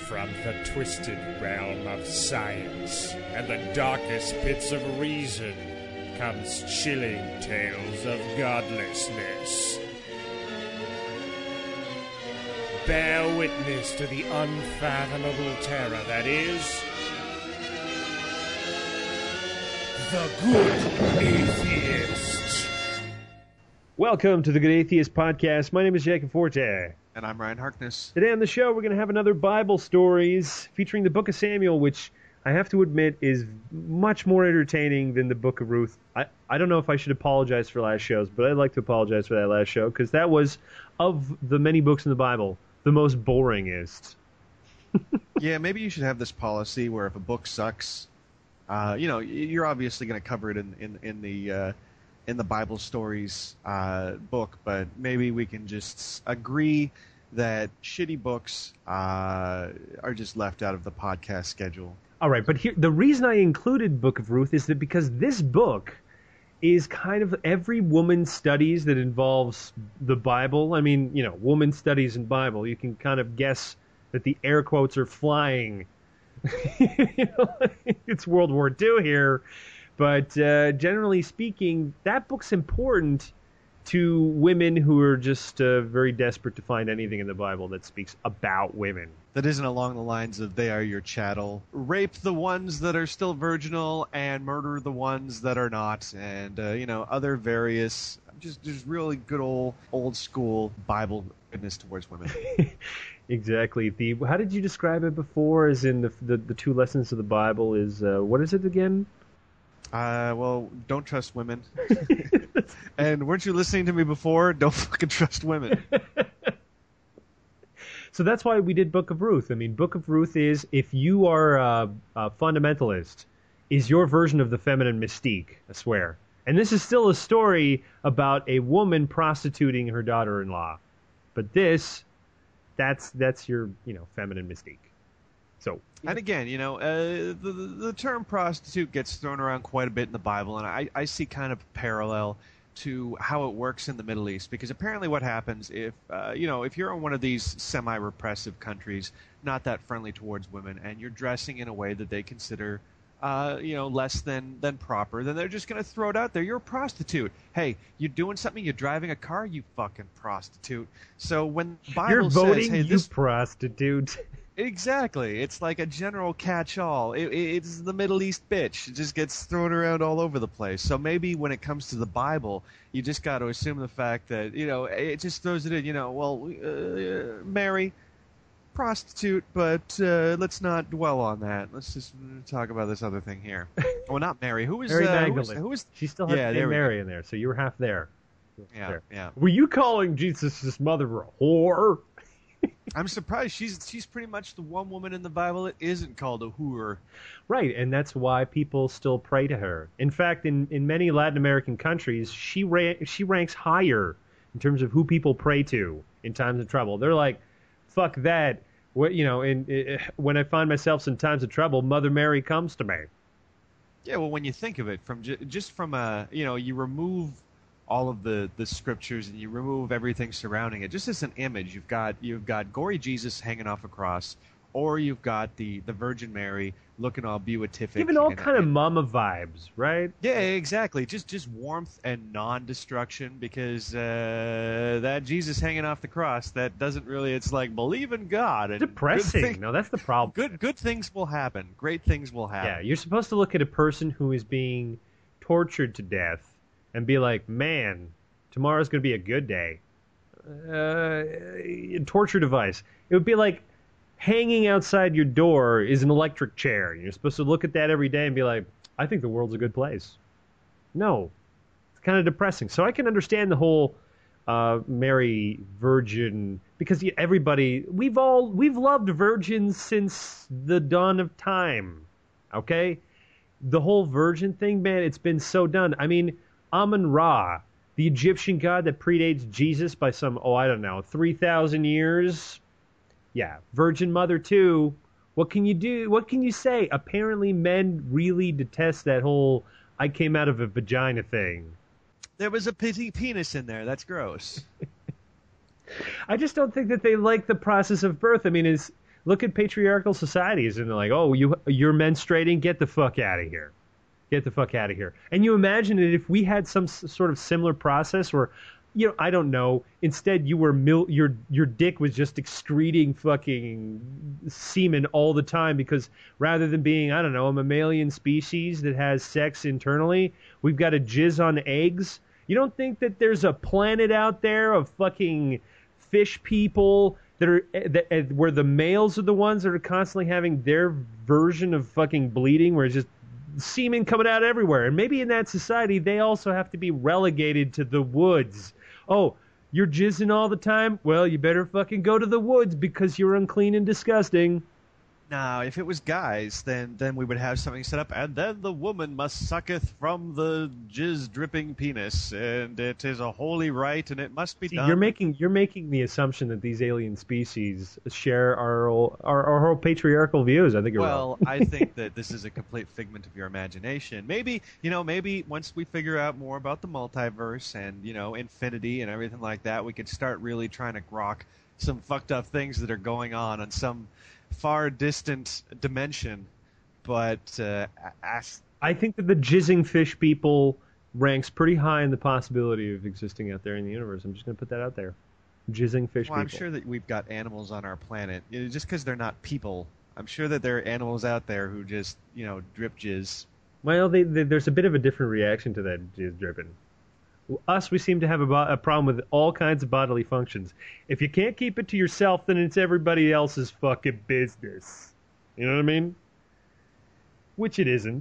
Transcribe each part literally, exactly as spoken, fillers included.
From the twisted realm of science and the darkest pits of reason comes chilling tales of godlessness. Bear witness to the unfathomable terror that is The Good Atheist. Welcome to the Good Atheist Podcast. My name is Jacob Forte. And I'm Ryan Harkness. Today on the show, we're going to have another Bible stories featuring the Book of Samuel, which I have to admit is much more entertaining than the Book of Ruth. I, I don't know if I should apologize for last shows, but I'd like to apologize for that last show, because that was, of the many books in the Bible, the most boringest. Yeah, maybe you should have this policy where if a book sucks, uh, you know, you're obviously going to cover it in, in, in the... Uh, in the Bible Stories uh, book, but maybe we can just agree that shitty books uh, are just left out of the podcast schedule. All right, but here, the reason I included Book of Ruth is that because this book is kind of every woman studies that involves the Bible. I mean, you know, woman studies and Bible. You can kind of guess that the air quotes are flying. You know, it's World War Two here. But uh, generally speaking, that book's important to women who are just uh, very desperate to find anything in the Bible that speaks about women. That isn't along the lines of they are your chattel. Rape the ones that are still virginal and murder the ones that are not. And, uh, you know, other various, just, just really good old, old school Bible goodness towards women. Exactly. The How did you describe it before? As in the, the, the two lessons of the Bible is, uh, what is it again? Uh, well, don't trust women. And weren't you listening to me before? Don't fucking trust women. So that's why we did Book of Ruth. I mean, Book of Ruth is, if you are a, a fundamentalist, is your version of the feminine mystique, I swear. And this is still a story about a woman prostituting her daughter-in-law. But this, that's that's your, you know, feminine mystique. So, and again, you know, uh, the, the term prostitute gets thrown around quite a bit in the Bible, and I, I see kind of a parallel to how it works in the Middle East, because apparently what happens if, uh, you know, if you're in one of these semi-repressive countries, not that friendly towards women, and you're dressing in a way that they consider, uh, you know, less than, than proper, then they're just going to throw it out there. You're a prostitute. Hey, you're doing something, you're driving a car, you fucking prostitute. So when the Bible you're voting, says, hey, you this prostitute. Exactly. It's like a general catch-all. It, it's the Middle East bitch. It just gets thrown around all over the place. So maybe when it comes to the Bible, you just got to assume the fact that, you know, it just throws it in, you know, well, uh, Mary, prostitute, but uh, let's not dwell on that. Let's just talk about this other thing here. Well, not Mary. Who was Mary uh, Magdalene. Who was, who was, she still had yeah, the name Mary go. in there, so you were half there. Yeah, there. yeah. Were you calling Jesus' mother a whore? I'm surprised. She's she's pretty much the one woman in the Bible that isn't called a whore. Right, and that's why people still pray to her. In fact, in, in many Latin American countries, she ra- she ranks higher in terms of who people pray to in times of trouble. They're like, fuck that. What, you know, in, in, when I find myself in times of trouble, Mother Mary comes to me. Yeah, well, when you think of it, from ju- just from a, you know, you remove all of the, the scriptures and you remove everything surrounding it, just as an image, you've got you've got gory Jesus hanging off a cross, or you've got the, the Virgin Mary looking all beatific. Even all and, kind and, of mama vibes, right? Yeah, exactly. Just just warmth and non-destruction, because uh, that Jesus hanging off the cross, that doesn't really, it's like, believe in God. And depressing. Thing, no, that's the problem. Good good things will happen. Great things will happen. Yeah, you're supposed to look at a person who is being tortured to death and be like, man, tomorrow's going to be a good day. Uh, torture device. It would be like hanging outside your door is an electric chair. You're supposed to look at that every day and be like, I think the world's a good place. No. It's kind of depressing. So I can understand the whole uh, Mary Virgin, because everybody, we've all, we've loved virgins since the dawn of time. Okay? The whole virgin thing, man, it's been so done. I mean, Amun-Ra, the Egyptian god that predates Jesus by some, oh, I don't know, three thousand years. Yeah, Virgin Mother too. What can you do? What can you say? Apparently men really detest that whole I came out of a vagina thing. There was a pity penis in there. That's gross. I just don't think that they like the process of birth. I mean, is look at patriarchal societies, and they're like, oh, you, you're menstruating? Get the fuck out of here. Get the fuck out of here. And you imagine it if we had some s- sort of similar process where, you know, I don't know, instead you were, mil- your your dick was just excreting fucking semen all the time because rather than being, I don't know, a mammalian species that has sex internally, we've got to jizz on eggs. You don't think that there's a planet out there of fucking fish people that are that, uh, where the males are the ones that are constantly having their version of fucking bleeding, where it's just semen coming out everywhere? And maybe in that society they also have to be relegated to the woods. Oh, you're jizzing all the time? Well, you better fucking go to the woods because you're unclean and disgusting. Now, if it was guys, then then we would have something set up, and then the woman must sucketh from the jizz-dripping penis, and it is a holy rite, and it must be See, done. You're making you're making the assumption that these alien species share our our, our whole patriarchal views. I think you're Well, wrong. I think that this is a complete figment of your imagination. Maybe, you know, maybe once we figure out more about the multiverse and, you know, infinity and everything like that, we could start really trying to grok some fucked up things that are going on on some far distant dimension. But uh, as, I think that the jizzing fish people ranks pretty high in the possibility of existing out there in the universe. I'm just going to put that out there. Jizzing fish well, people. I'm sure that we've got animals on our planet. You know, just because they're not people, I'm sure that there are animals out there who just, you know, drip jizz. Well, they, they, there's a bit of a different reaction to that jizz dripping. Us, we seem to have a, bo- a problem with all kinds of bodily functions. If you can't keep it to yourself, then it's everybody else's fucking business. You know what I mean? Which it isn't.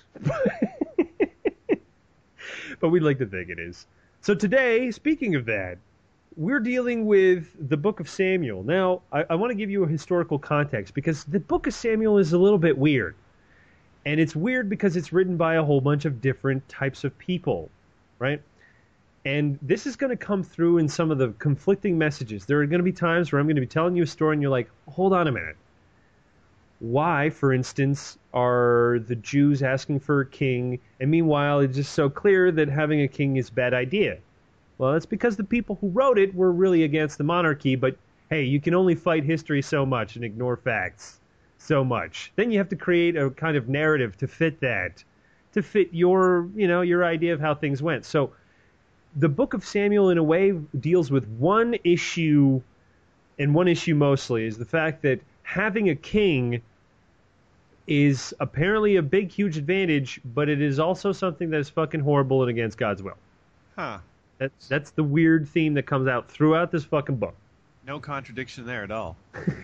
But we'd like to think it is. So today, speaking of that, we're dealing with the Book of Samuel. Now, I, I want to give you a historical context because the Book of Samuel is a little bit weird. And it's weird because it's written by a whole bunch of different types of people, right? And this is going to come through in some of the conflicting messages. There are going to be times where I'm going to be telling you a story and you're like, hold on a minute. Why, for instance, are the Jews asking for a king? And meanwhile, it's just so clear that having a king is a bad idea. Well, that's because the people who wrote it were really against the monarchy. But hey, you can only fight history so much and ignore facts so much. Then you have to create a kind of narrative to fit that, to fit your, you know, your idea of how things went. So the Book of Samuel, in a way, deals with one issue, and one issue mostly, is the fact that having a king is apparently a big, huge advantage, but it is also something that is fucking horrible and against God's will. Huh. That's, that's the weird theme that comes out throughout this fucking book. No contradiction there at all.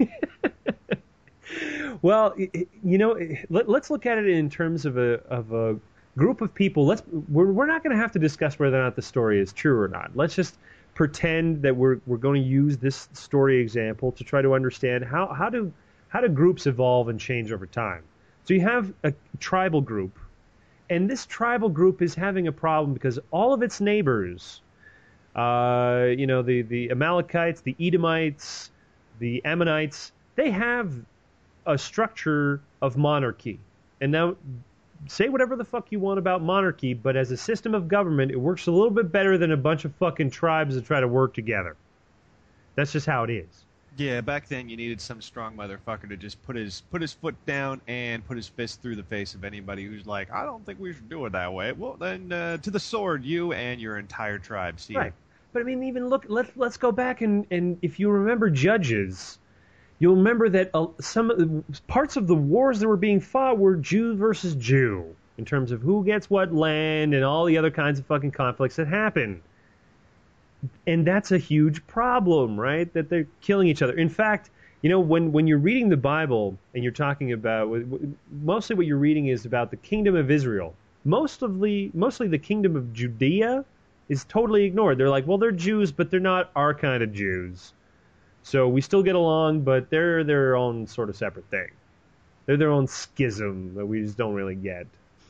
Well, you know, let, let's look at it in terms of a of a group of people. Let's we're we're not going to have to discuss whether or not the story is true or not. Let's just pretend that we're we're going to use this story example to try to understand how how do how do groups evolve and change over time. So you have a tribal group, and this tribal group is having a problem because all of its neighbors, uh, you know, the the Amalekites, the Edomites, the Ammonites, they have a structure of monarchy. And now, say whatever the fuck you want about monarchy, but as a system of government, it works a little bit better than a bunch of fucking tribes that try to work together. That's just how it is. Yeah, back then you needed some strong motherfucker to just put his put his foot down and put his fist through the face of anybody who's like, I don't think we should do it that way. Well, then uh, to the sword, you and your entire tribe. See, Right. But I mean, even look, let's let's go back and, and if you remember Judges, you'll remember that uh, some parts of the wars that were being fought were Jew versus Jew in terms of who gets what land and all the other kinds of fucking conflicts that happen. And that's a huge problem, right? That they're killing each other. In fact, you know, when, when you're reading the Bible and you're talking about, mostly what you're reading is about the kingdom of Israel. Most of the, mostly the kingdom of Judea is totally ignored. They're like, well, they're Jews, but they're not our kind of Jews. So we still get along, but they're their own sort of separate thing. They're their own schism that we just don't really get.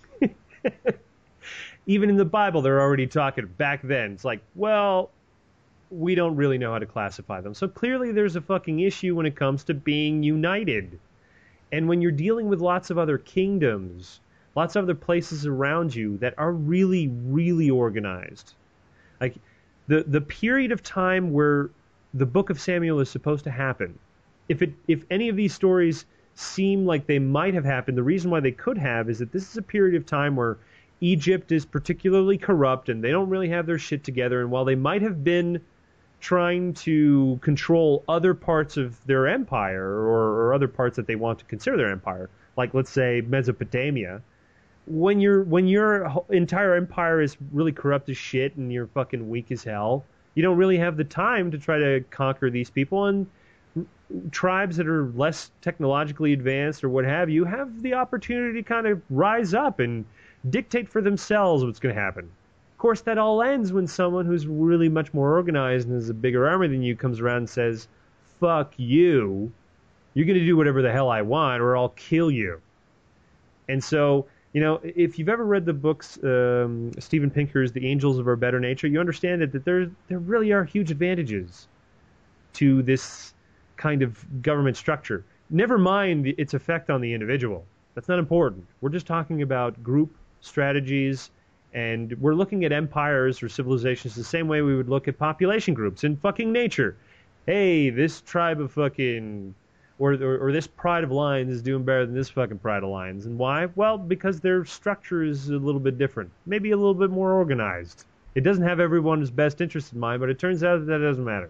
Even in the Bible, they're already talking back then. It's like, well, we don't really know how to classify them. So clearly there's a fucking issue when it comes to being united. And when you're dealing with lots of other kingdoms, lots of other places around you that are really, really organized. Like the the period of time where the Book of Samuel is supposed to happen if it if any of these stories seem like they might have happened, the reason why they could have is that this is a period of time where Egypt is particularly corrupt and they don't really have their shit together. And while they might have been trying to control other parts of their empire or, or other parts that they want to consider their empire, like let's say Mesopotamia, when you're when your entire empire is really corrupt as shit and you're fucking weak as hell, you don't really have the time to try to conquer these people. And tribes that are less technologically advanced or what have you have the opportunity to kind of rise up and dictate for themselves what's going to happen. Of course, that all ends when someone who's really much more organized and has a bigger army than you comes around and says, fuck you, you're going to do whatever the hell I want or I'll kill you. And so, you know, if you've ever read the books, um, Steven Pinker's The Angels of Our Better Nature, you understand that, that there, there really are huge advantages to this kind of government structure. Never mind its effect on the individual. That's not important. We're just talking about group strategies, and we're looking at empires or civilizations the same way we would look at population groups in fucking nature. Hey, this tribe of fucking, or, or, or this pride of lions is doing better than this fucking pride of lions. And why? Well, because their structure is a little bit different. Maybe a little bit more organized. It doesn't have everyone's best interest in mind, but it turns out that, that doesn't matter.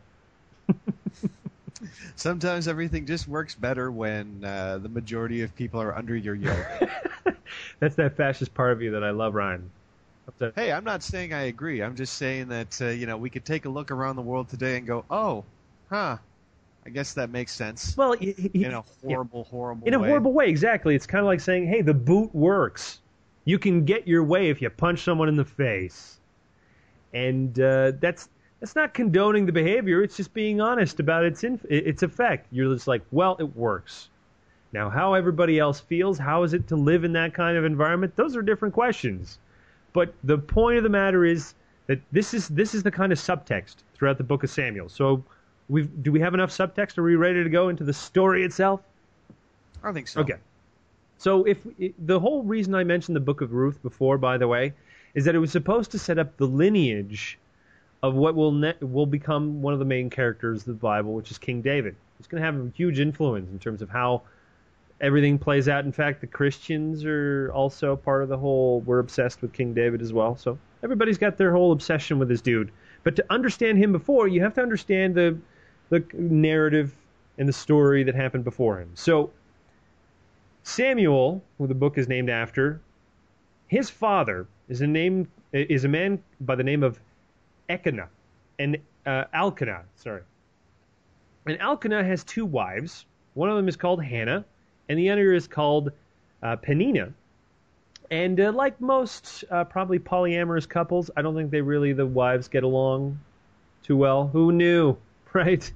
Sometimes everything just works better when uh, the majority of people are under your yoke. That's that fascist part of you that I love, Ryan. To... Hey, I'm not saying I agree. I'm just saying that uh, you know, we could take a look around the world today and go, oh, huh, I guess that makes sense. Well, he, he, in a horrible, yeah. horrible in way. a horrible way, exactly. It's kind of like saying, hey, the boot works. You can get your way if you punch someone in the face. And uh, that's that's not condoning the behavior. It's just being honest about its inf- its effect. You're just like, well, it works. Now, how everybody else feels, how is it to live in that kind of environment? Those are different questions. But the point of the matter is that this is this is the kind of subtext throughout the book of Samuel. So we've, do we have enough subtext? Are we ready to go into the story itself? I think so. Okay. So if the whole reason I mentioned the book of Ruth before, by the way, is that it was supposed to set up the lineage of what will ne- will become one of the main characters of the Bible, which is King David. It's going to have a huge influence in terms of how everything plays out. In fact, the Christians are also part of the whole, we're obsessed with King David as well. So everybody's got their whole obsession with this dude. But to understand him before, you have to understand the the narrative and the story that happened before him. So Samuel, who the book is named after, his father is a name is a man by the name of Elkanah, and uh, Elkanah, sorry. And Elkanah has two wives. One of them is called Hannah, and the other is called uh, Peninnah. And uh, like most uh, probably polyamorous couples, I don't think they really, the wives get along too well. Who knew, right?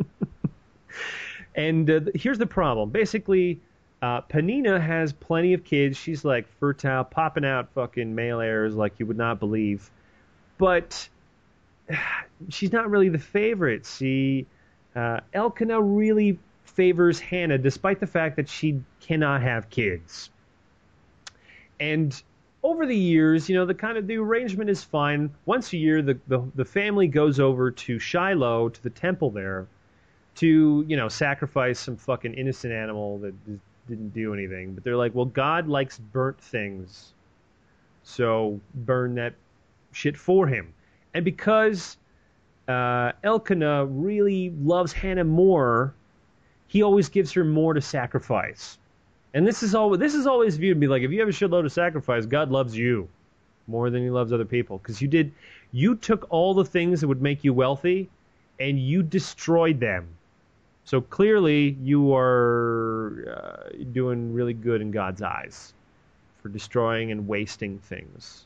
And uh, here's the problem. Basically, uh, Peninnah has plenty of kids. She's like fertile, popping out fucking male heirs like you would not believe. But she's not really the favorite. See, uh, Elkanah really favors Hannah, despite the fact that she cannot have kids. And over the years, you know, the kind of the arrangement is fine. Once a year, the, the the family goes over to Shiloh, to the temple there, to, you know, sacrifice some fucking innocent animal that didn't do anything. But they're like, well, God likes burnt things, so burn that shit for him. And because uh, Elkanah really loves Hannah more, he always gives her more to sacrifice. And this is all. This is always viewed to be like, if you have a shitload of sacrifice, God loves you more than he loves other people. Because you did, you took all the things that would make you wealthy, and you destroyed them. So clearly, you are uh, doing really good in God's eyes for destroying and wasting things.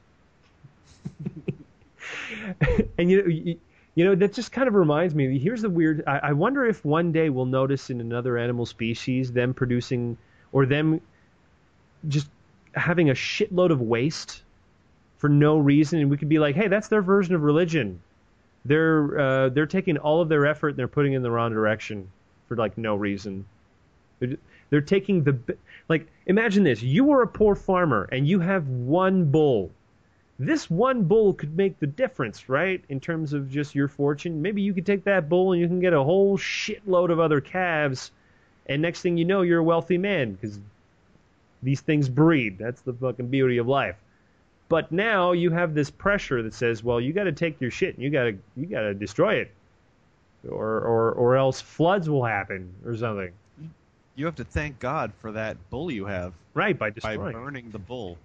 And you know, you, you know, that just kind of reminds me. Here's the weird. I, I wonder if one day we'll notice in another animal species them producing, or them just having a shitload of waste for no reason, and we could be like, hey, that's their version of religion. They're uh, they're taking all of their effort and they're putting it in the wrong direction for like no reason. They're, they're taking the, like, imagine this. You are a poor farmer and you have one bull. This one bull could make the difference, right? In terms of just your fortune. Maybe you could take that bull and you can get a whole shitload of other calves And next thing you know, you're a wealthy man because these things breed. That's the fucking beauty of life. But now you have this pressure that says, well, you got to take your shit and you got to you got to destroy it, or or or else floods will happen or something. You have to thank God for that bull you have. Right, by By destroying. burning the bull.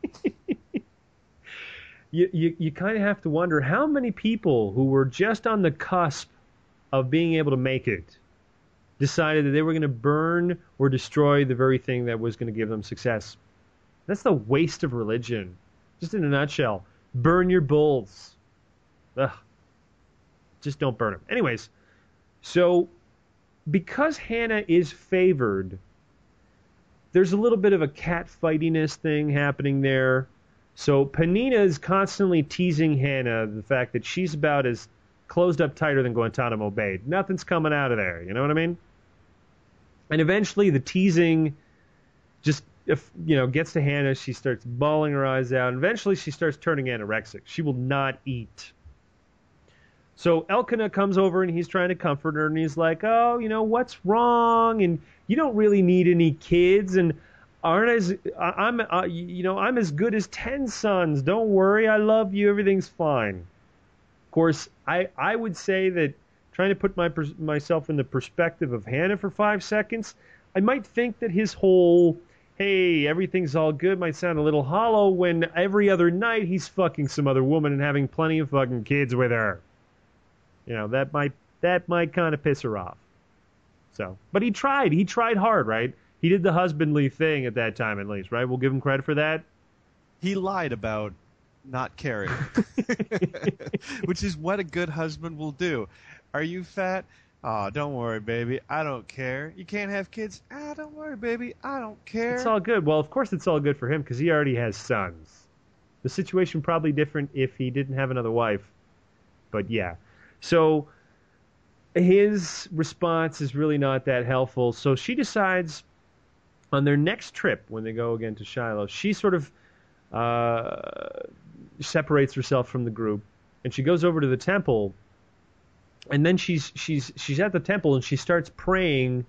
You you, you kind of have to wonder how many people who were just on the cusp of being able to make it decided that they were going to burn or destroy the very thing that was going to give them success. That's the waste of religion. Just in a nutshell, burn your bulls. Ugh. Just don't burn them. Anyways, so because Hannah is favored, there's a little bit of a cat fightiness thing happening there. So Penina is constantly teasing Hannah the fact that she's about as closed up tighter than Guantanamo Bay. Nothing's coming out of there. You know what I mean? And eventually the teasing just, if you know, gets to Hannah. She starts bawling her eyes out. And eventually she starts turning anorexic. She will not eat. So Elkanah comes over and he's trying to comfort her. And he's like, oh, you know, what's wrong? And you don't really need any kids. And aren't as I'm, uh, you know, I'm as good as ten sons. Don't worry. I love you. Everything's fine. Of course, I, I would say that trying to put my myself in the perspective of Hannah for five seconds, I might think that his whole, hey, everything's all good might sound a little hollow when every other night he's fucking some other woman and having plenty of fucking kids with her. You know, that might that might kind of piss her off. So, but he tried. He tried hard, right? He did the husbandly thing at that time, at least, right? We'll give him credit for that. He lied about not caring, which is what a good husband will do. Are you fat? Oh, don't worry, baby. I don't care. You can't have kids? Ah, don't worry, baby. I don't care. It's all good. Well, of course it's all good for him because he already has sons. The situation probably different if he didn't have another wife. But yeah. So his response is really not that helpful. So she decides on their next trip when they go again to Shiloh, she sort of uh, separates herself from the group and she goes over to the temple. And then she's she's she's at the temple and she starts praying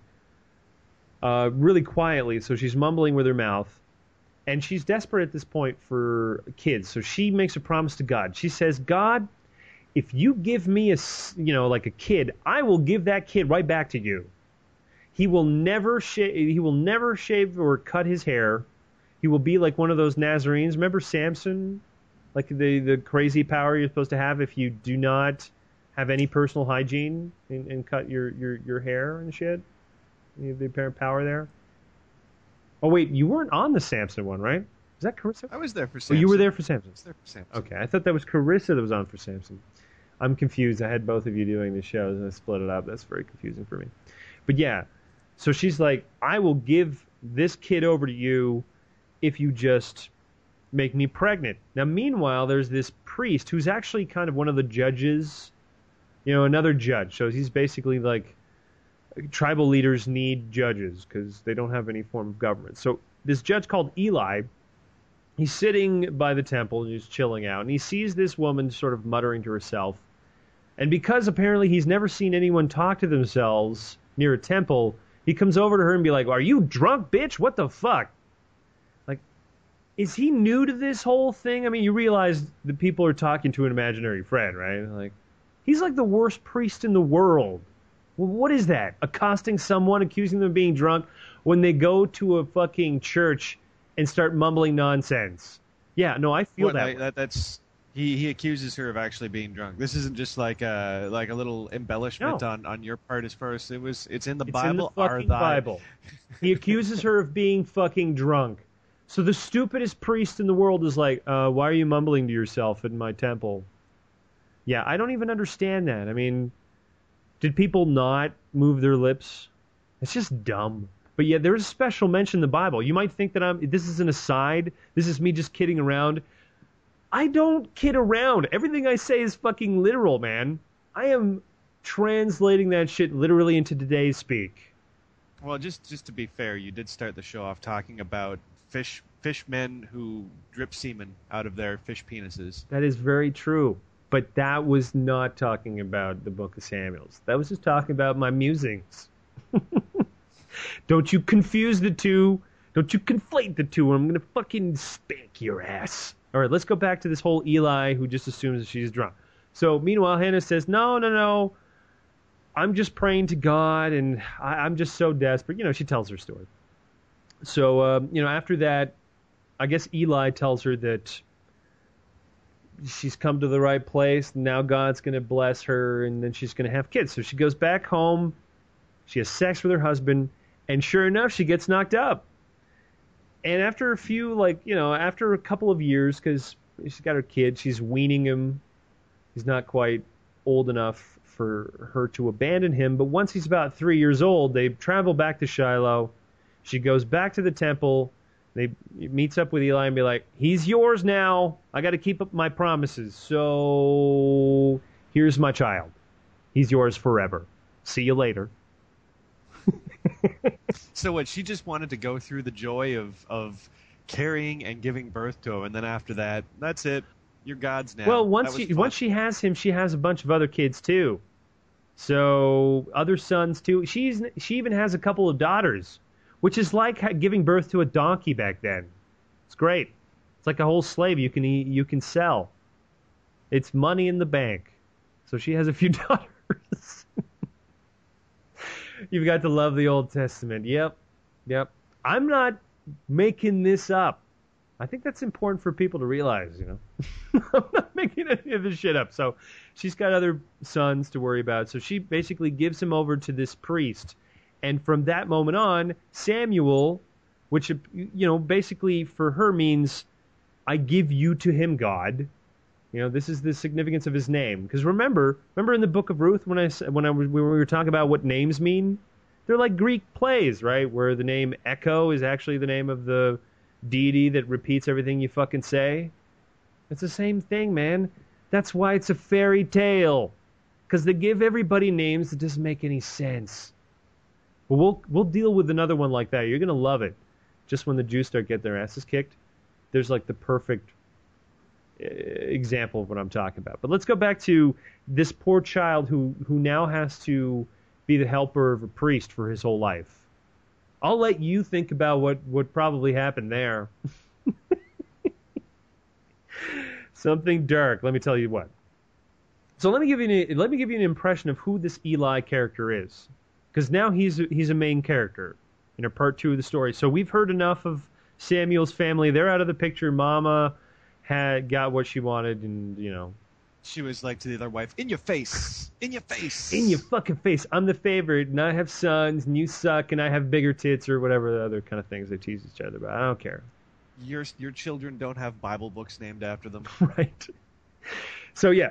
uh, really quietly. So she's mumbling with her mouth, and she's desperate at this point for kids. So she makes a promise to God. She says, "God, if you give me a you know like a kid, I will give that kid right back to you. He will never shave. He will never shave or cut his hair. He will be like one of those Nazarenes. Remember Samson, like the the crazy power you're supposed to have if you do not have any personal hygiene and, and cut your, your, your hair and shit? You have the apparent power there. Oh, wait, you weren't on the Samson one, right? Is that Carissa? I was there for Samson. Oh, you were there for Samson. I was there for Samson. Okay, I thought that was Carissa that was on for Samson. I'm confused. I had both of you doing the shows and I split it up. That's very confusing for me. But yeah, so she's like, I will give this kid over to you if you just make me pregnant. Now, meanwhile, there's this priest who's actually kind of one of the judges. You know, another judge. So he's basically like, tribal leaders need judges because they don't have any form of government. So this judge called Eli, he's sitting by the temple and he's chilling out. And he sees this woman sort of muttering to herself. And because apparently he's never seen anyone talk to themselves near a temple, he comes over to her and be like, are you drunk, bitch? What the fuck? Like, is he new to this whole thing? I mean, you realize that people are talking to an imaginary friend, right? Like, he's like the worst priest in the world. Well, what is that? Accosting someone, accusing them of being drunk when they go to a fucking church and start mumbling nonsense. Yeah, no, I feel What, that. I, that. That's he. He accuses her of actually being drunk. This isn't just like a like a little embellishment No. on, on your part. As far as it was, it's in the It's Bible. in the Are fucking thy- Bible. He accuses her of being fucking drunk. So the stupidest priest in the world is like, uh, why are you mumbling to yourself in my temple? Yeah, I don't even understand that. I mean, did people not move their lips? It's just dumb. But yeah, there's a special mention in the Bible. You might think that I'm. This is an aside. This is me just kidding around. I don't kid around. Everything I say is fucking literal, man. I am translating that shit literally into today's speak. Well, just just to be fair, you did start the show off talking about fish fishmen who drip semen out of their fish penises. That is very true. But that was not talking about the Book of Samuel. That was just talking about my musings. Don't you confuse the two. Don't you conflate the two, or I'm going to fucking spank your ass. All right, let's go back to this whole Eli who just assumes that she's drunk. So meanwhile, Hannah says, no, no, no. I'm just praying to God, and I, I'm just so desperate. You know, she tells her story. So, um, you know, after that, I guess Eli tells her that she's come to the right place. And now God's going to bless her, and then she's going to have kids. So she goes back home. She has sex with her husband, and sure enough, she gets knocked up. And after a few, like, you know, after a couple of years, because she's got her kid, she's weaning him. He's not quite old enough for her to abandon him. But once he's about three years old, they travel back to Shiloh. She goes back to the temple. They meets up with Eli and be like, he's yours now. I got to keep up my promises. So here's my child. He's yours forever. See you later. So what, she just wanted to go through the joy of, of carrying and giving birth to him, and then after that, that's it. You're God's now. Well, once she, once she has him, she has a bunch of other kids too. So other sons too. She's she even has a couple of daughters, which is like giving birth to a donkey back then. It's great. It's like a whole slave you can eat, you can sell. It's money in the bank. So she has a few daughters. You've got to love the Old Testament. Yep. Yep. I'm not making this up. I think that's important for people to realize, you know. I'm not making any of this shit up. So she's got other sons to worry about. So she basically gives him over to this priest. And from that moment on, Samuel, which, you know, basically for her means, I give you to him, God. You know, this is the significance of his name. Because remember, remember in the book of Ruth when I when I when we were talking about what names mean, they're like Greek plays, right? Where the name Echo is actually the name of the deity that repeats everything you fucking say. It's the same thing, man. That's why it's a fairy tale. Because they give everybody names that doesn't make any sense. Well, we'll we'll deal with another one like that. You're gonna love it. Just when the Jews start getting their asses kicked, there's like the perfect example of what I'm talking about. But let's go back to this poor child who who now has to be the helper of a priest for his whole life. I'll let you think about what what probably happened there. Something dark. Let me tell you what. So let me give you an, let me give you an impression of who this Eli character is, because now he's he's a main character in a part two of the story. So we've heard enough of Samuel's family. They're out of the picture. Mama had got what she wanted, and you know, she was like to the other wife, "In your face, in your face, in your fucking face. I'm the favorite, and I have sons, and you suck, and I have bigger tits," or whatever the other kind of things they tease each other about. I don't care. Your your children don't have Bible books named after them, right? So yeah,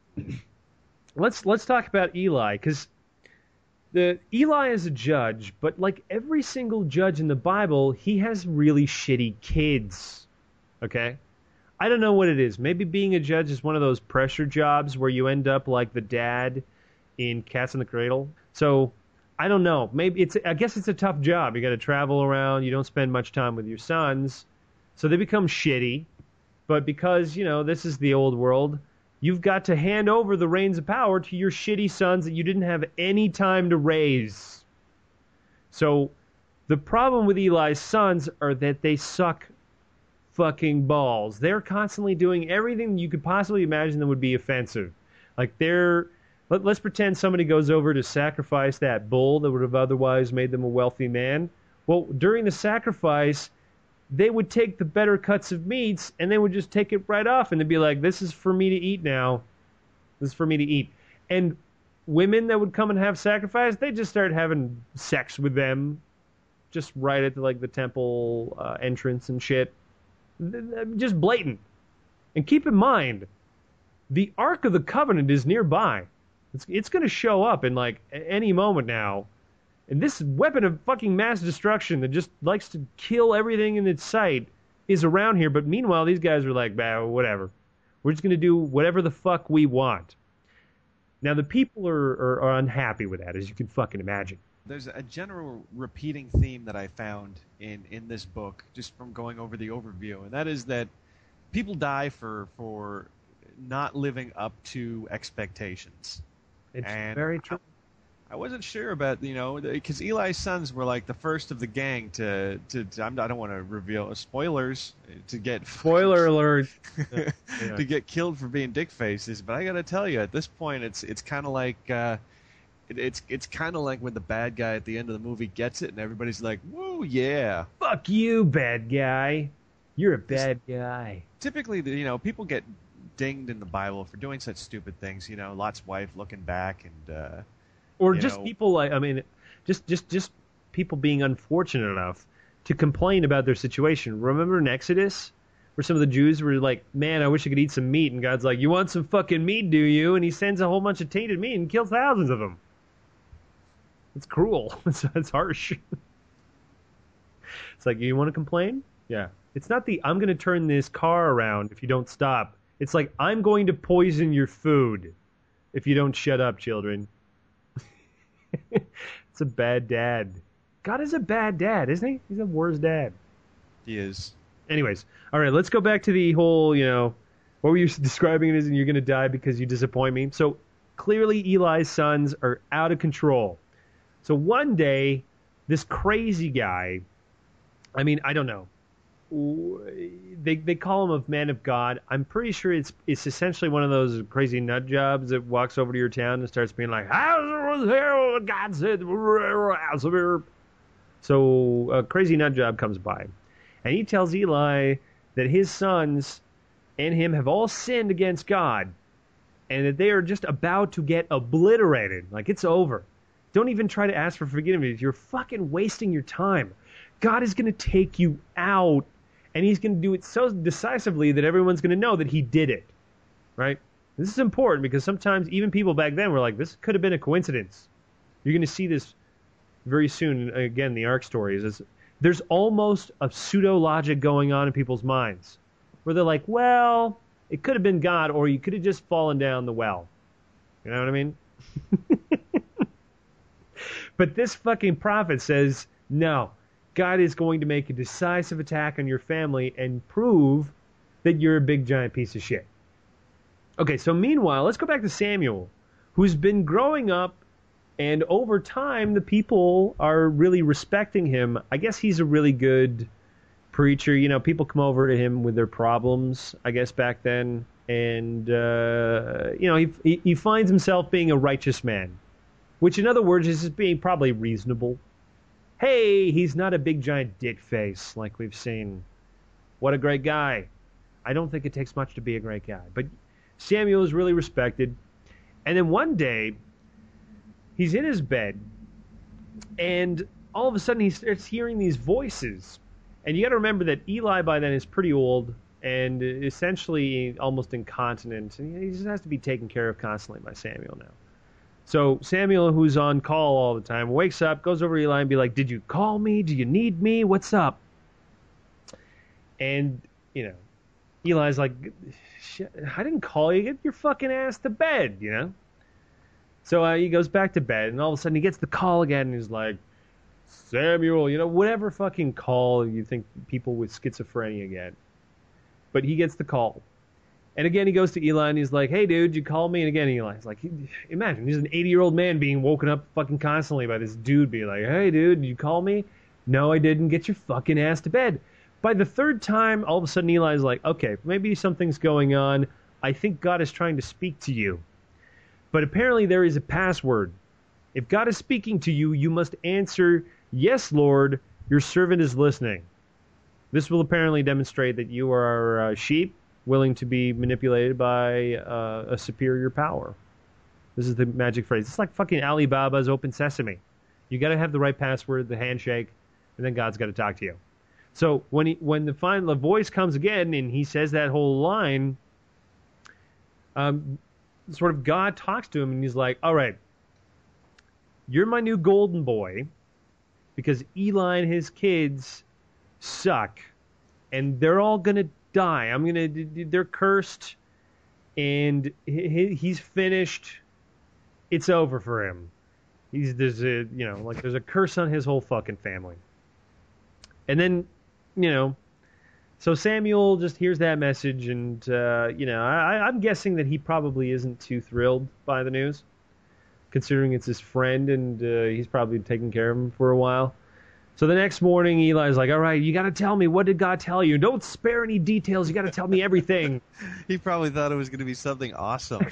let's let's talk about Eli, because the Eli is a judge, but like every single judge in the Bible, he has really shitty kids. Okay. I don't know what it is. Maybe being a judge is one of those pressure jobs where you end up like the dad in Cats in the Cradle. So I don't know. Maybe it's. I guess it's a tough job. You got to travel around. You don't spend much time with your sons, so they become shitty. But because you know this is the old world, you've got to hand over the reins of power to your shitty sons that you didn't have any time to raise. So the problem with Eli's sons are that they suck fucking balls. They're constantly doing everything you could possibly imagine that would be offensive. Like they're, let, let's pretend somebody goes over to sacrifice that bull that would have otherwise made them a wealthy man. Well, during the sacrifice, they would take the better cuts of meats and they would just take it right off and they'd be like, this is for me to eat now. This is for me to eat. And women that would come and have sacrifice, they just start having sex with them just right at the, like the temple uh, entrance and shit. Just blatant. And keep in mind, the Ark of the Covenant is nearby. It's, it's going to show up in like any moment now. And this weapon of fucking mass destruction that just likes to kill everything in its sight is around here. But meanwhile, these guys are like, bah, whatever. We're just going to do whatever the fuck we want. Now, the people are, are, are unhappy with that, as you can fucking imagine. There's a general repeating theme that I found in, in this book, just from going over the overview, and that is that people die for for not living up to expectations. It's and very true. I wasn't sure about, you know, because Eli's sons were like the first of the gang to, to, to I'm, I don't want to reveal spoilers, to get Spoiler alert. Yeah. to get killed for being dick faces. But I got to tell you, at this point, it's it's kind of like uh, it, it's it's kind of like when the bad guy at the end of the movie gets it, and everybody's like, "Whoa, yeah!" Fuck you, bad guy. You're a bad guy. Typically, the, you know, people get dinged in the Bible for doing such stupid things. You know, Lot's wife looking back and. Uh, Or You just know- people like, I mean, just, just, just people being unfortunate enough to complain about their situation. Remember in Exodus, where some of the Jews were like, man, I wish I could eat some meat. And God's like, you want some fucking meat, do you? And he sends a whole bunch of tainted meat and kills thousands of them. It's cruel. It's, it's harsh. It's like, you want to complain? Yeah. It's not the, I'm going to turn this car around if you don't stop. It's like, I'm going to poison your food if you don't shut up, children. It's a bad dad. God is a bad dad, isn't he? He's the worst dad. He is. Anyways, all right, let's go back to the whole, you know, what were you describing it as, and you're going to die because you disappoint me. So clearly Eli's sons are out of control. So one day, this crazy guy, I mean, I don't know. They they call him a man of God. I'm pretty sure it's it's essentially one of those crazy nut jobs that walks over to your town and starts being like, "How's it here? God said, how's it here?" So a crazy nut job comes by, and he tells Eli that his sons and him have all sinned against God, and that they are just about to get obliterated. Like, it's over. Don't even try to ask for forgiveness. You're fucking wasting your time. God is going to take you out, and he's going to do it so decisively that everyone's going to know that he did it, right? This is important because sometimes even people back then were like, this could have been a coincidence. You're going to see this very soon. Again, the Ark stories. Is there's almost a pseudo-logic going on in people's minds where they're like, well, it could have been God, or you could have just fallen down the well. You know what I mean? But this fucking prophet says, no, God is going to make a decisive attack on your family and prove that you're a big giant piece of shit. Okay, so meanwhile, let's go back to Samuel, who's been growing up, and over time, the people are really respecting him. I guess he's a really good preacher. You know, people come over to him with their problems, I guess, back then. And, uh, you know, he, he, he finds himself being a righteous man, which, in other words, is just being probably reasonable. Hey, he's not a big giant dick face like we've seen. What a great guy. I don't think it takes much to be a great guy. But Samuel is really respected. And then one day, he's in his bed, and all of a sudden he starts hearing these voices. And you got to remember that Eli by then is pretty old and essentially almost incontinent. And he just has to be taken care of constantly by Samuel now. So Samuel, who's on call all the time, wakes up, goes over to Eli and be like, did you call me? Do you need me? What's up? And, you know, Eli's like, I didn't call you. Get your fucking ass to bed, you know? So uh, he goes back to bed, and all of a sudden he gets the call again, and he's like, Samuel, you know, whatever fucking call you think people with schizophrenia get. But he gets the call. And again, he goes to Eli, and he's like, hey, dude, you called me? And again, Eli's like, imagine, he's an eighty-year-old man being woken up fucking constantly by this dude being like, hey, dude, did you call me? No, I didn't. Get your fucking ass to bed. By the third time, all of a sudden, Eli's like, okay, maybe something's going on. I think God is trying to speak to you. But apparently there is a password. If God is speaking to you, you must answer, yes, Lord, your servant is listening. This will apparently demonstrate that you are a sheep willing to be manipulated by uh, a superior power. This is the magic phrase. It's like fucking Alibaba's Open Sesame. You got to have the right password, the handshake, and then God's got to talk to you. So when he, when the final the voice comes again and he says that whole line, um, sort of God talks to him and he's like, all right, you're my new golden boy because Eli and his kids suck and they're all going to die. I'm going to, they're cursed and he, he's finished. It's over for him. He's, there's a, you know, like there's a curse on his whole fucking family. And then, you know, so Samuel just hears that message, and, uh, you know, I, I'm guessing that he probably isn't too thrilled by the news. considering it's his friend and uh, he's probably taking care of him for a while. So the next morning, Eli's like, all right, you got to tell me, what did God tell you? Don't spare any details. You got to tell me everything. He probably thought it was going to be something awesome.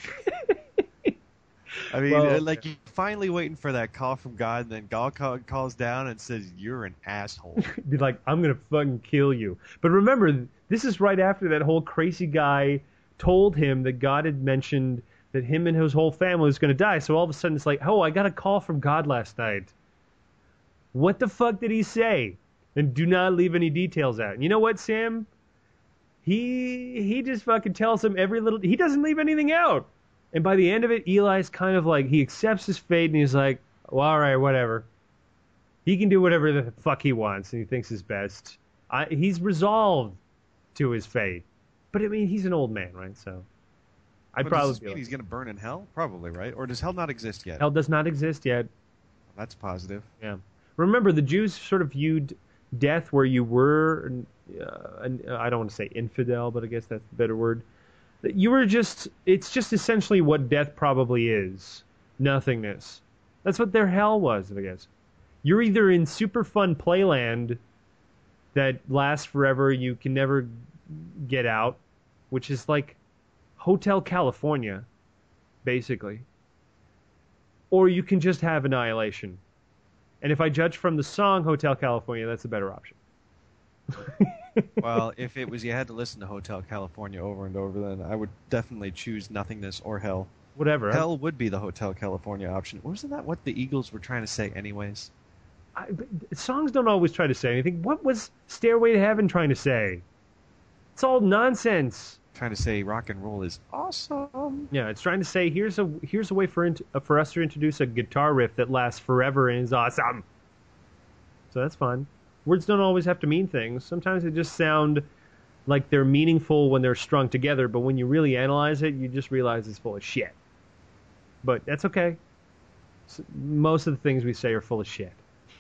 I mean, Well, like, you're finally waiting for that call from God, and then God call, calls down and says, you're an asshole. Be like, I'm going to fucking kill you. But remember, this is right after that whole crazy guy told him that God had mentioned that him and his whole family was going to die. So all of a sudden it's like, oh, I got a call from God last night. What the fuck did he say? And do not leave any details out. And you know what, Sam? He he just fucking tells him every little... He doesn't leave anything out. And by the end of it, Eli's kind of like... He accepts his fate and he's like, well, all right, whatever. He can do whatever the fuck he wants and he thinks is best. I, he's resolved to his fate. But I mean, he's an old man, right? So... I'd But probably does this be mean like, he's going to burn in hell? Probably, right? Or does hell not exist yet? hell does not exist yet. That's positive. Yeah. Remember, the Jews sort of viewed death where you were, uh, an, I don't want to say infidel, but I guess that's the better word. That you were just, it's just essentially what death probably is. Nothingness. That's what their hell was, I guess. You're either in super fun playland that lasts forever, you can never get out, which is like Hotel California, basically. Or you can just have annihilation. And if I judge from the song Hotel California, that's a better option. Well, if it was you had to listen to Hotel California over and over, then I would definitely choose nothingness or hell. Whatever. Hell would be the Hotel California option. Wasn't that what the Eagles were trying to say anyways? I, songs don't always try to say anything. What was Stairway to Heaven trying to say? It's all nonsense. Trying to say rock and roll is awesome. Yeah, it's trying to say here's a here's a way for int- uh, for us to introduce a guitar riff that lasts forever and is awesome. So that's fun. Words don't always have to mean things. Sometimes they just sound like they're meaningful when they're strung together, but when you really analyze it, you just realize it's full of shit. But that's okay. Most of the things we say are full of shit.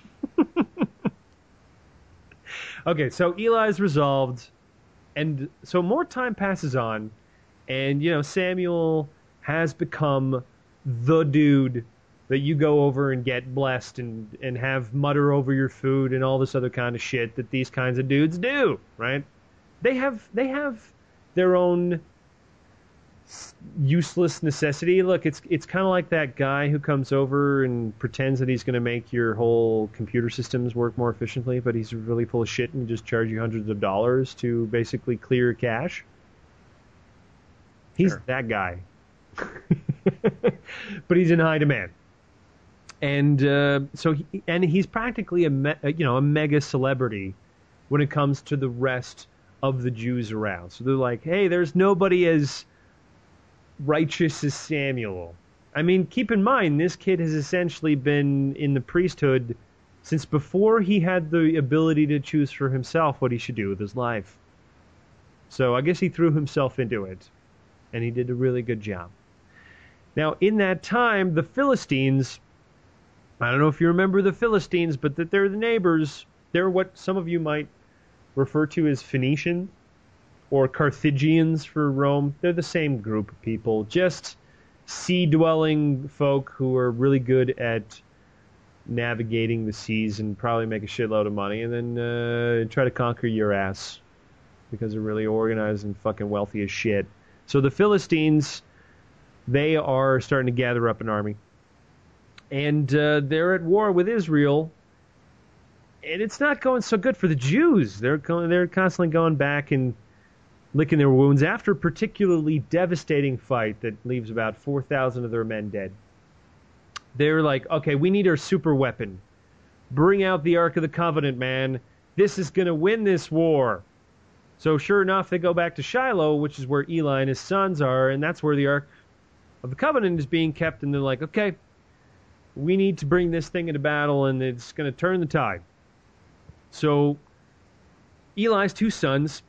Okay, so Eli's resolved. And so more time passes on, and, you know, Samuel has become the dude that you go over and get blessed and, and have mutter over your food and all this other kind of shit that these kinds of dudes do, right? They have they have their own useless necessity. Look, it's it's kind of like that guy who comes over and pretends that he's going to make your whole computer systems work more efficiently, but he's really full of shit and just charge you hundreds of dollars to basically clear cash. He's Sure. that guy. But he's in high demand. And uh, so he, and he's practically a me, you know a mega celebrity when it comes to the rest of the Jews around. So they're like, hey, there's nobody as righteous as Samuel. I mean, keep in mind, this kid has essentially been in the priesthood since before he had the ability to choose for himself what he should do with his life. So I guess he threw himself into it, and he did a really good job. Now, in that time, the Philistines, I don't know if you remember the Philistines, but that they're the neighbors. They're what some of you might refer to as Phoenicians or Carthaginians for Rome. They're the same group of people, just sea-dwelling folk who are really good at navigating the seas and probably make a shitload of money and then uh, try to conquer your ass because they're really organized and fucking wealthy as shit. So the Philistines, they are starting to gather up an army. And uh, they're at war with Israel. And it's not going so good for the Jews. They're going, they're constantly going back and licking their wounds after a particularly devastating fight that leaves about four thousand of their men dead. They're like, okay, we need our super weapon. Bring out the Ark of the Covenant, man. This is going to win this war. So sure enough, they go back to Shiloh, which is where Eli and his sons are, and that's where the Ark of the Covenant is being kept. And they're like, okay, we need to bring this thing into battle, and it's going to turn the tide. So Eli's two sons,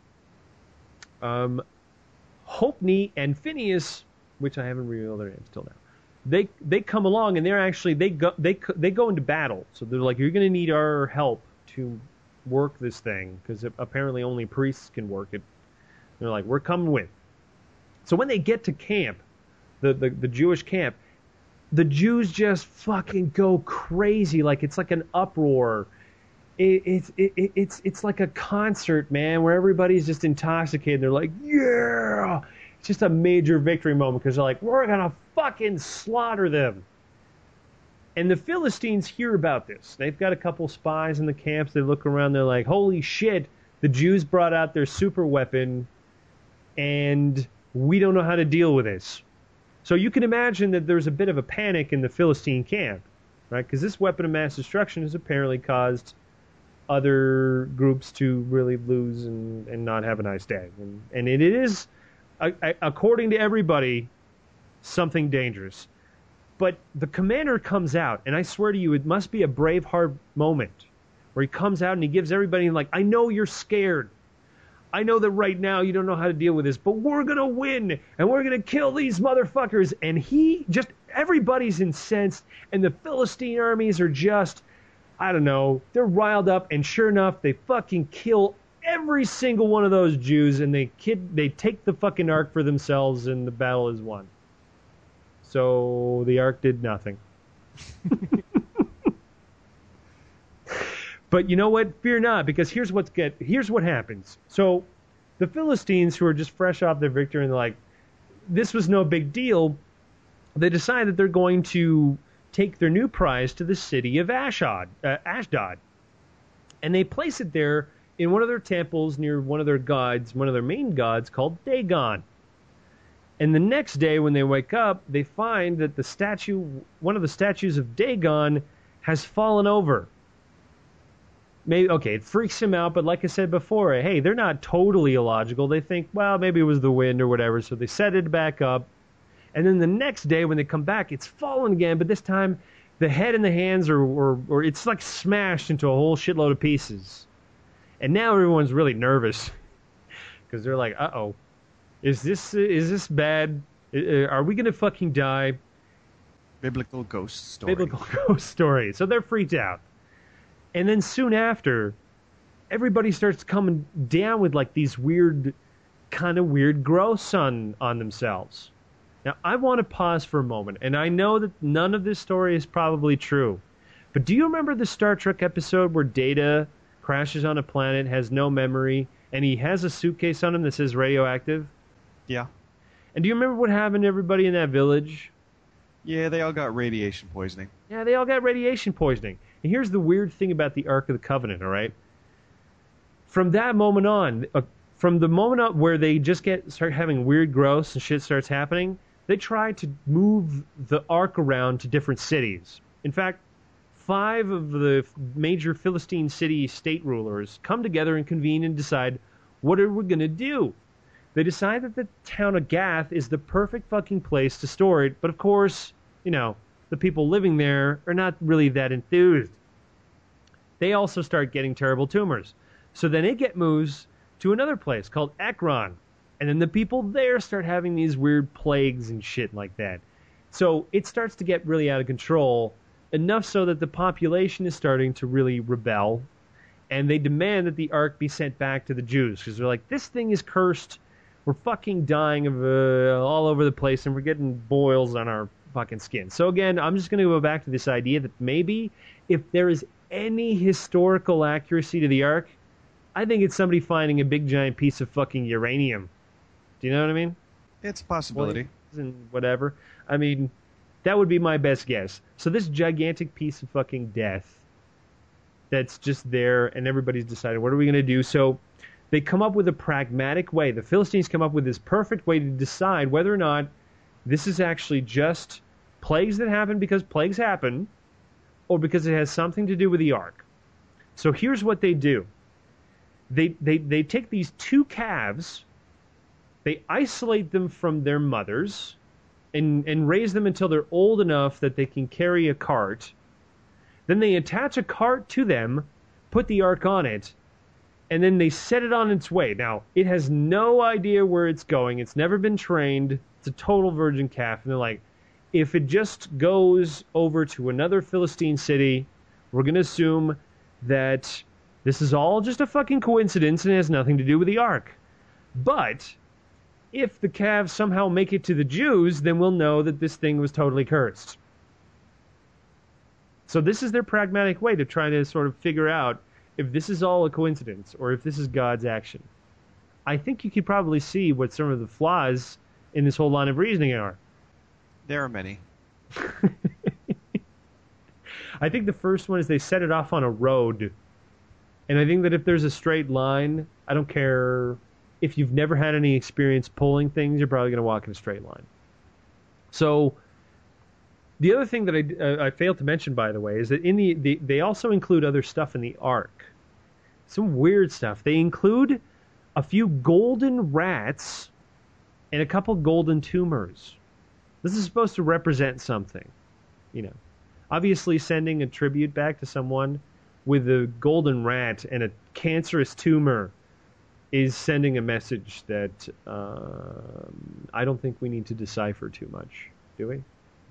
um, Hophni and Phinehas, which I haven't revealed their names till now, they they come along and they're actually they go they they go into battle. So they're like, you're going to need our help to work this thing because apparently only priests can work it. They're like, we're coming with. So when they get to camp, the the, the Jewish camp, the Jews just fucking go crazy. Like, it's like an uproar. It, it, it, it, it's it's like a concert, man, where everybody's just intoxicated. They're like, yeah! It's just a major victory moment because they're like, we're going to fucking slaughter them. And the Philistines hear about this. They've got a couple spies in the camps. They look around. They're like, holy shit, the Jews brought out their super weapon, and we don't know how to deal with this. So you can imagine that there's a bit of a panic in the Philistine camp, right? Because this weapon of mass destruction has apparently caused other groups to really lose and, and not have a nice day. And, and it is, according to everybody, something dangerous. But the commander comes out, and I swear to you, it must be a Braveheart moment where he comes out and he gives everybody, like, I know you're scared. I know that right now you don't know how to deal with this, but we're going to win, and we're going to kill these motherfuckers. And he just, everybody's incensed, and the Philistine armies are just, I don't know, they're riled up, and sure enough, they fucking kill every single one of those Jews, and they kid, they take the fucking ark for themselves, and the battle is won. So the ark did nothing. But you know what? Fear not, because here's what's get here's what happens. So the Philistines, who are just fresh off their victory and they're like, this was no big deal, they decide that they're going to take their new prize to the city of Ashdod, uh, Ashdod. And they place it there in one of their temples near one of their gods, one of their main gods called Dagon. And the next day when they wake up, they find that the statue, one of the statues of Dagon has fallen over. Maybe, okay, it freaks him out, but like I said before, hey, they're not totally illogical. They think, well, maybe it was the wind or whatever, so they set it back up. And then the next day when they come back, it's fallen again, but this time the head and the hands are, or, or it's like smashed into a whole shitload of pieces. And now everyone's really nervous because they're like, uh-oh. Is this is this bad? Are we going to fucking die? Biblical ghost story. Biblical ghost story. So they're freaked out. And then soon after, everybody starts coming down with like these weird, kind of weird growths on, on themselves. Now, I want to pause for a moment. And I know that none of this story is probably true. But do you remember the Star Trek episode where Data crashes on a planet, has no memory, and he has a suitcase on him that says radioactive? Yeah. And do you remember what happened to everybody in that village? Yeah, they all got radiation poisoning. Yeah, they all got radiation poisoning. And here's the weird thing about the Ark of the Covenant, all right? From that moment on, uh, from the moment on where they just get start having weird growths and shit starts happening, they try to move the Ark around to different cities. In fact, five of the major Philistine city state rulers come together and convene and decide, what are we going to do? They decide that the town of Gath is the perfect fucking place to store it, but of course, you know, the people living there are not really that enthused. They also start getting terrible tumors. So then it gets moved to another place called Ekron, and then the people there start having these weird plagues and shit like that. So it starts to get really out of control, enough so that the population is starting to really rebel, and they demand that the Ark be sent back to the Jews, because they're like, this thing is cursed. We're fucking dying of uh, all over the place, and we're getting boils on our fucking skin. So again, I'm just going to go back to this idea that maybe if there is any historical accuracy to the Ark, I think it's somebody finding a big giant piece of fucking uranium. Do you know what I mean? It's a possibility. And whatever. I mean, that would be my best guess. So this gigantic piece of fucking death that's just there, and everybody's decided, what are we going to do? So they come up with a pragmatic way. The Philistines come up with this perfect way to decide whether or not this is actually just plagues that happen because plagues happen, or because it has something to do with the Ark. So here's what they do. They, they, they take these two calves, they isolate them from their mothers, and, and raise them until they're old enough that they can carry a cart. Then they attach a cart to them, put the Ark on it, and then they set it on its way. Now, it has no idea where it's going. It's never been trained. It's a total virgin calf. And they're like, if it just goes over to another Philistine city, we're going to assume that this is all just a fucking coincidence and it has nothing to do with the Ark. But if the calves somehow make it to the Jews, then we'll know that this thing was totally cursed. So this is their pragmatic way to try to sort of figure out if this is all a coincidence or if this is God's action. I think you could probably see what some of the flaws in this whole line of reasoning are. There are many. I think the first one is they set it off on a road. And I think that if there's a straight line, I don't care if you've never had any experience pulling things, you're probably going to walk in a straight line. So the other thing that I, uh, I failed to mention, by the way, is that in the, the they also include other stuff in the Ark. Some weird stuff. They include a few golden rats and a couple golden tumors. This is supposed to represent something, you know. Obviously, sending a tribute back to someone with a golden rat and a cancerous tumor is sending a message that um, I don't think we need to decipher too much, do we?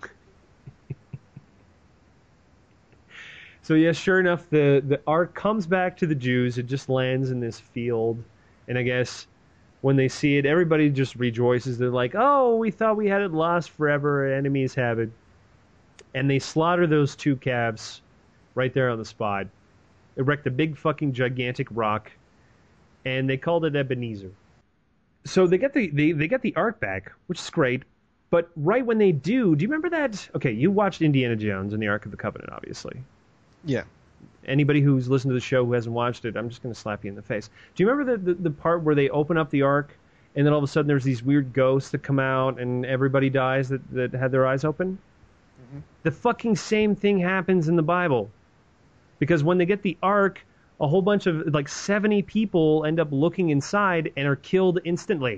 So yes, sure enough, the, the ark comes back to the Jews. It just lands in this field. And I guess when they see it, everybody just rejoices. They're like, oh, we thought we had it lost forever. Our enemies have it. And they slaughter those two calves right there on the spot. Erect a big fucking gigantic rock. And they called it Ebenezer. So they get the they, they get the ark back, which is great. But right when they do, do you remember that? Okay, you watched Indiana Jones and the Ark of the Covenant, obviously. Yeah. Anybody who's listened to the show who hasn't watched it, I'm just going to slap you in the face. Do you remember the, the, the part where they open up the ark and then all of a sudden there's these weird ghosts that come out and everybody dies that, that had their eyes open? Mm-hmm. The fucking same thing happens in the Bible. Because when they get the ark, a whole bunch of, like, seventy people end up looking inside and are killed instantly.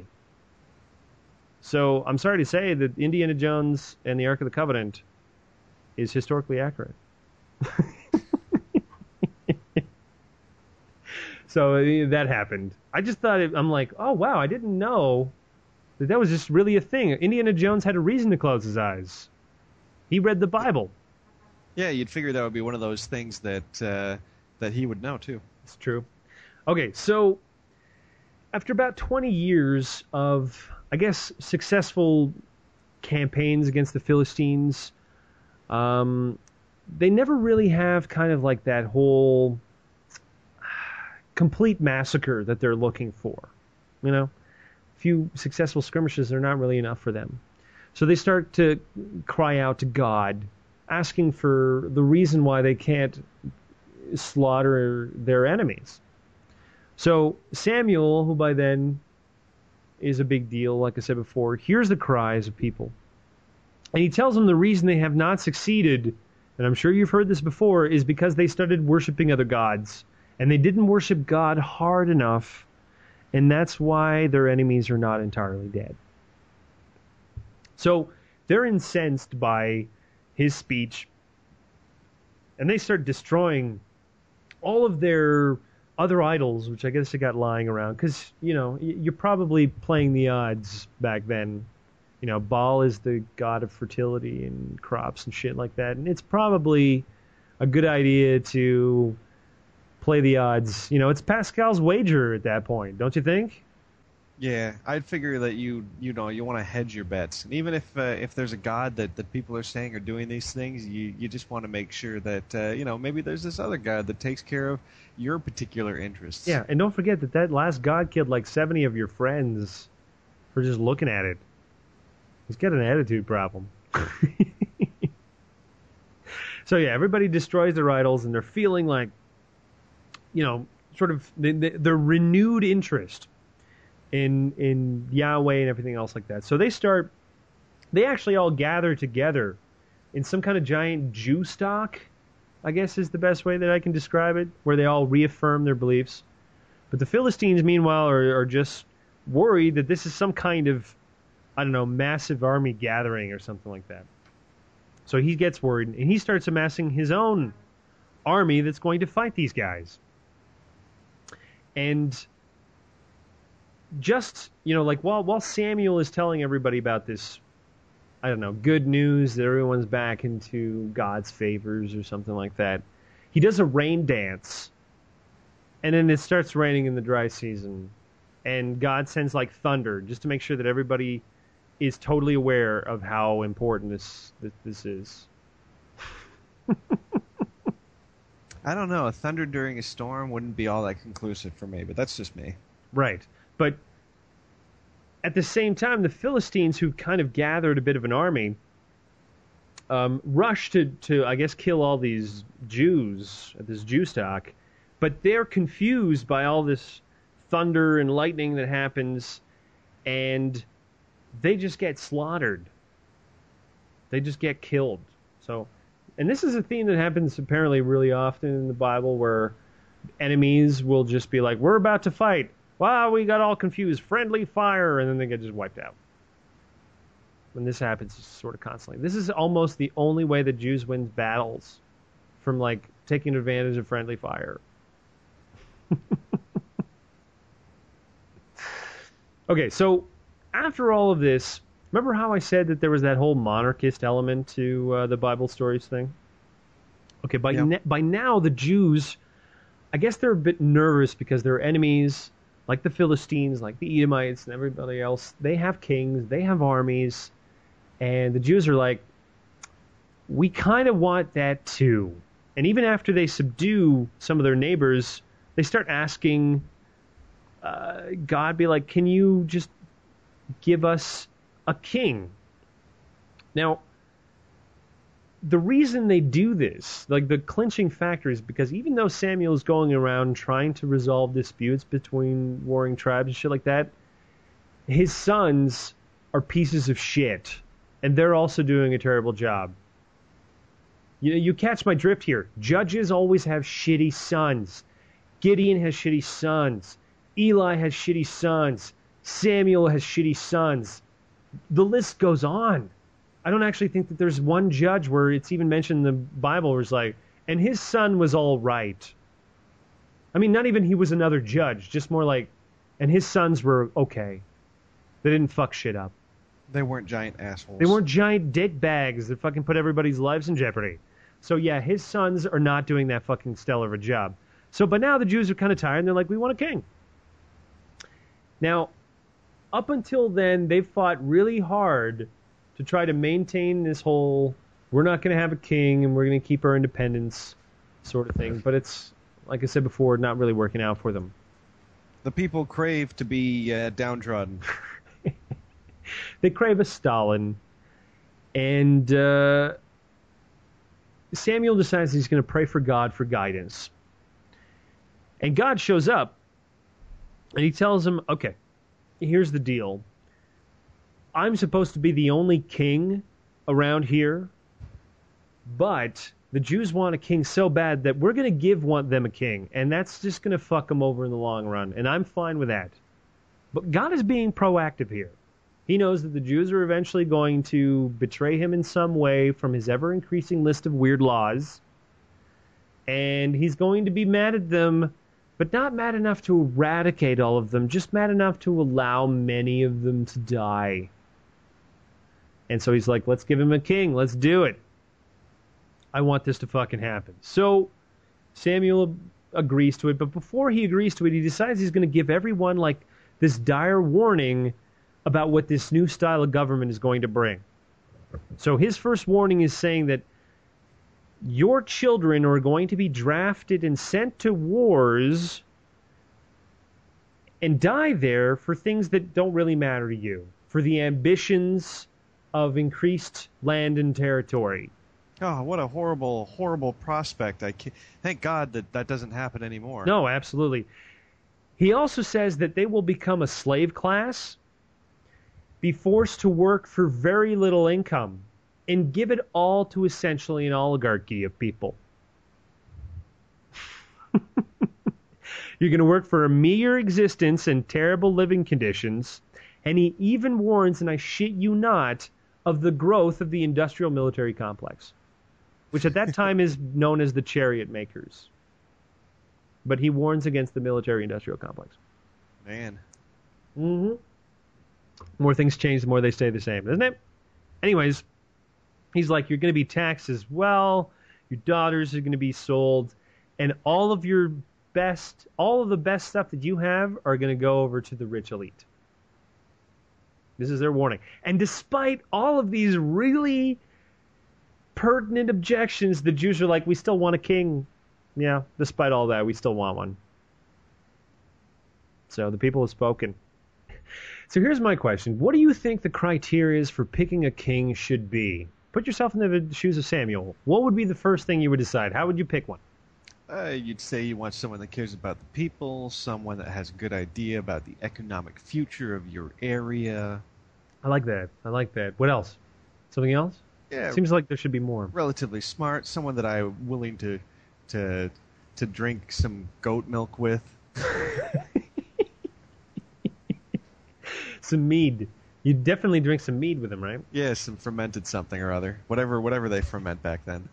So I'm sorry to say that Indiana Jones and the Ark of the Covenant is historically accurate. So uh, that happened. I just thought, it, I'm like, oh, wow, I didn't know that that was just really a thing. Indiana Jones had a reason to close his eyes. He read the Bible. Yeah, you'd figure that would be one of those things that uh, that he would know, too. It's true. Okay, so after about twenty years of, I guess, successful campaigns against the Philistines, um, they never really have kind of like that whole complete massacre that they're looking for. You know, a few successful skirmishes are not really enough for them. So they start to cry out to God, asking for the reason why they can't slaughter their enemies. So Samuel, who by then is a big deal, like I said before, hears the cries of people. And he tells them the reason they have not succeeded, and I'm sure you've heard this before, is because they started worshiping other gods. And they didn't worship God hard enough, and that's why their enemies are not entirely dead. So they're incensed by his speech, and they start destroying all of their other idols, which I guess they got lying around, because, you know, you're probably playing the odds back then. You know, Baal is the god of fertility and crops and shit like that, and it's probably a good idea to play the odds. You know, it's Pascal's wager at that point, don't you think? Yeah, I'd figure that you you know you want to hedge your bets, and even if uh, if there's a god that, that people are saying are doing these things, you, you just want to make sure that uh, you know maybe there's this other god that takes care of your particular interests. Yeah, and don't forget that that last god killed like seventy of your friends for just looking at it. He's got an attitude problem. So yeah, everybody destroys their idols, and they're feeling like, you know, sort of the, the, their renewed interest in in Yahweh and everything else like that. So they start, they actually all gather together in some kind of giant Jew stock, I guess is the best way that I can describe it, where they all reaffirm their beliefs. But the Philistines, meanwhile, are, are just worried that this is some kind of, I don't know, massive army gathering or something like that. So he gets worried, and he starts amassing his own army that's going to fight these guys. And just, you know, like while while Samuel is telling everybody about this, I don't know, good news that everyone's back into God's favors or something like that, he does a rain dance. And then it starts raining in the dry season. And God sends like thunder just to make sure that everybody is totally aware of how important this this, this is. I don't know. Thunder during a storm wouldn't be all that conclusive for me, but that's just me. Right. But at the same time, the Philistines, who kind of gathered a bit of an army, um, rushed to, to, I guess, kill all these Jews at this Jew stock. But they're confused by all this thunder and lightning that happens, and they just get slaughtered. They just get killed. So, and this is a theme that happens apparently really often in the Bible, where enemies will just be like, we're about to fight. Wow, we got all confused. Friendly fire. And then they get just wiped out. And this happens sort of constantly. This is almost the only way that Jews win battles, from like taking advantage of friendly fire. Okay, so after all of this, remember how I said that there was that whole monarchist element to uh, the Bible stories thing? Okay, by, Yeah. ne- by now the Jews, I guess they're a bit nervous because their enemies, like the Philistines, like the Edomites and everybody else, they have kings, they have armies, and the Jews are like, we kind of want that too. And even after they subdue some of their neighbors, they start asking uh, God, be like, can you just give us a king? Now, the reason they do this, like the clinching factor, is because even though Samuel's going around trying to resolve disputes between warring tribes and shit like that, his sons are pieces of shit, and they're also doing a terrible job. You know, you catch my drift here. Judges always have shitty sons. Gideon has shitty sons. Eli has shitty sons. Samuel has shitty sons. The list goes on. I don't actually think that there's one judge where it's even mentioned in the Bible where it's like, and his son was all right. I mean, not even he was another judge, just more like, and his sons were okay. They didn't fuck shit up. They weren't giant assholes. They weren't giant dick bags that fucking put everybody's lives in jeopardy. So yeah, his sons are not doing that fucking stellar of a job. So, but now the Jews are kind of tired and they're like, we want a king. Now, up until then, they've fought really hard to try to maintain this whole, we're not going to have a king and we're going to keep our independence sort of thing. But it's, like I said before, not really working out for them. The people crave to be uh, downtrodden. They crave a Stalin. And uh, Samuel decides he's going to pray for God for guidance. And God shows up. And he tells him, okay, here's the deal. I'm supposed to be the only king around here, but the Jews want a king so bad that we're going to give one, them a king, and that's just going to fuck them over in the long run, and I'm fine with that. But God is being proactive here. He knows that the Jews are eventually going to betray him in some way from his ever-increasing list of weird laws, and he's going to be mad at them, but not mad enough to eradicate all of them, just mad enough to allow many of them to die. And so he's like, let's give him a king, let's do it. I want this to fucking happen. So Samuel agrees to it, but before he agrees to it, he decides he's going to give everyone like this dire warning about what this new style of government is going to bring. So his first warning is saying that your children are going to be drafted and sent to wars and die there for things that don't really matter to you, for the ambitions of increased land and territory. Oh, what a horrible, horrible prospect. I can't, thank God that that doesn't happen anymore. No, absolutely. He also says that they will become a slave class, be forced to work for very little income, and give it all to essentially an oligarchy of people. You're going to work for a meager existence and terrible living conditions, and he even warns, and I shit you not, of the growth of the industrial military complex, which at that time is known as the chariot makers. But he warns against the military industrial complex. Man. Mm-hmm. More things change, the more they stay the same, isn't it? Anyways, he's like, you're going to be taxed as well. Your daughters are going to be sold. And all of your best, all of the best stuff that you have are going to go over to the rich elite. This is their warning. And despite all of these really pertinent objections, the Jews are like, we still want a king. yeah, despite all that, we still want one. So the people have spoken. So here's my question. What do you think the criteria for picking a king should be? Put yourself in the shoes of Samuel. What would be the first thing you would decide? How would you pick one? Uh, you'd say you want someone that cares about the people, someone that has a good idea about the economic future of your area. I like that. I like that. What else? Something else? Yeah, Seems like there should be more. relatively smart, someone that I'm willing to to to drink some goat milk with. Some mead. You definitely drink some mead with him, right? Yeah, some fermented something or other, whatever whatever they ferment back then.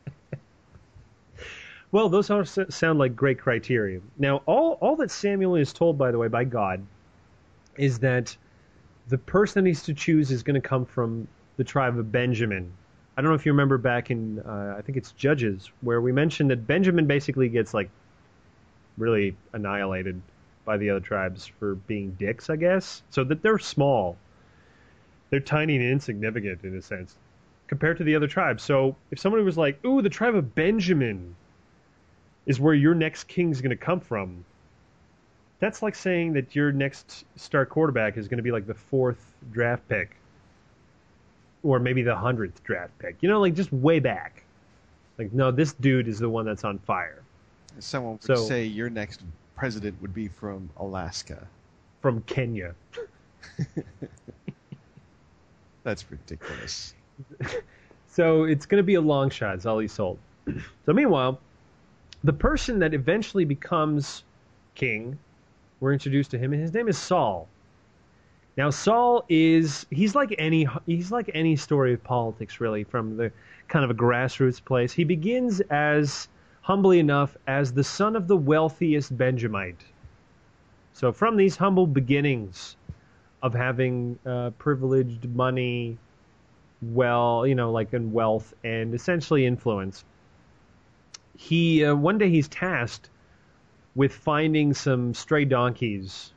Well, those all s- sound like great criteria. Now, all, all that Samuel is told, by the way, by God, is that the person that he's to choose is going to come from the tribe of Benjamin. I don't know if you remember back in, uh, I think it's Judges, where we mentioned that Benjamin basically gets, like, really annihilated by the other tribes for being dicks, I guess. So that they're small. They're tiny and insignificant, in a sense, compared to the other tribes. So if somebody was like, ooh, the tribe of Benjamin is where your next king's going to come from, that's like saying that your next star quarterback is going to be like the fourth draft pick. Or maybe the hundredth draft pick. You know, like just way back. Like, no, this dude is the one that's on fire. Someone would So- say your next president would be from Alaska. From Kenya. That's ridiculous. So it's going to be a long shot, is all he's told. So meanwhile, the person that eventually becomes king, we're introduced to him, and his name is Saul. Now Saul is, he's like any, he's like any story of politics, really, from the kind of a grassroots place. He begins as, humbly enough, as the son of the wealthiest Benjamite. So from these humble beginnings of having uh, privileged money, well, you know, like in wealth and essentially influence, he uh, one day he's tasked with finding some stray donkeys.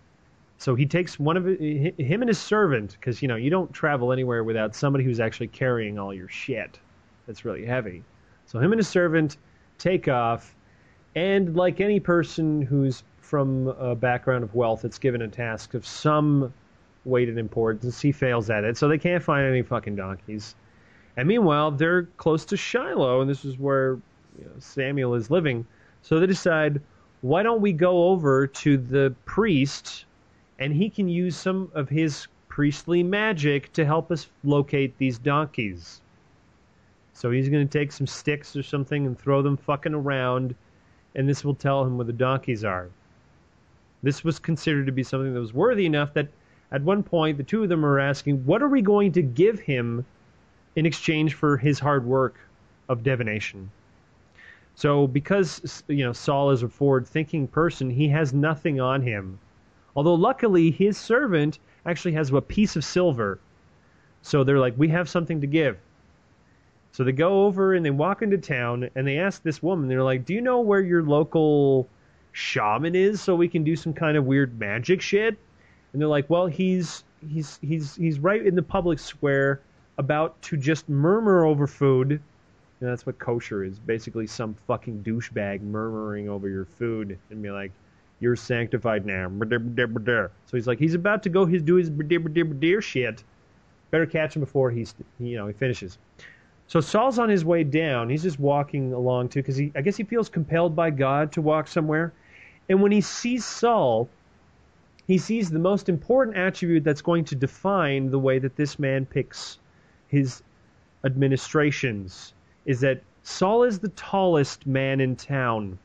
So he takes one of it, him and his servant, because you know you don't travel anywhere without somebody who's actually carrying all your shit. That's really heavy. So him and his servant take off, and like any person who's from a background of wealth that's given a task of some weight and importance, he fails at it. So they can't find any fucking donkeys. And meanwhile, they're close to Shiloh, and this is where you know, Samuel is living. So they decide, why don't we go over to the priest, and he can use some of his priestly magic to help us locate these donkeys. So he's going to take some sticks or something and throw them fucking around, and this will tell him where the donkeys are. This was considered to be something that was worthy enough that at one point the two of them are asking, what are we going to give him in exchange for his hard work of divination? So because you know Saul is a forward-thinking person, he has nothing on him. Although luckily his servant actually has a piece of silver. So they're like, we have something to give. So they go over and they walk into town and they ask this woman, they're like, do you know where your local shaman is so we can do some kind of weird magic shit? And they're like, well, he's he's he's he's right in the public square about to just murmur over food. And that's what kosher is. Basically some fucking douchebag murmuring over your food and be like, you're sanctified now. So he's like, he's about to go his do his dear shit. Better catch him before he's you know he finishes. So Saul's on his way down. He's just walking along too, because he I guess he feels compelled by God to walk somewhere. And when he sees Saul, he sees the most important attribute that's going to define the way that this man picks his administrations, is that Saul is the tallest man in town.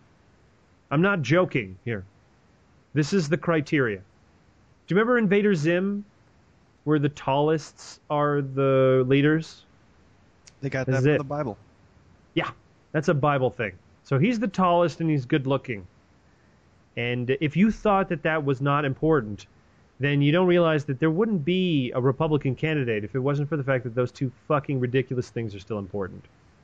I'm not joking here. This is the criteria. Do you remember Invader Zim, where the tallists are the leaders? They got This that is from it. the Bible. Yeah, that's a Bible thing. So he's the tallest and he's good looking. And if you thought that that was not important, then you don't realize that there wouldn't be a Republican candidate if it wasn't for the fact that those two fucking ridiculous things are still important.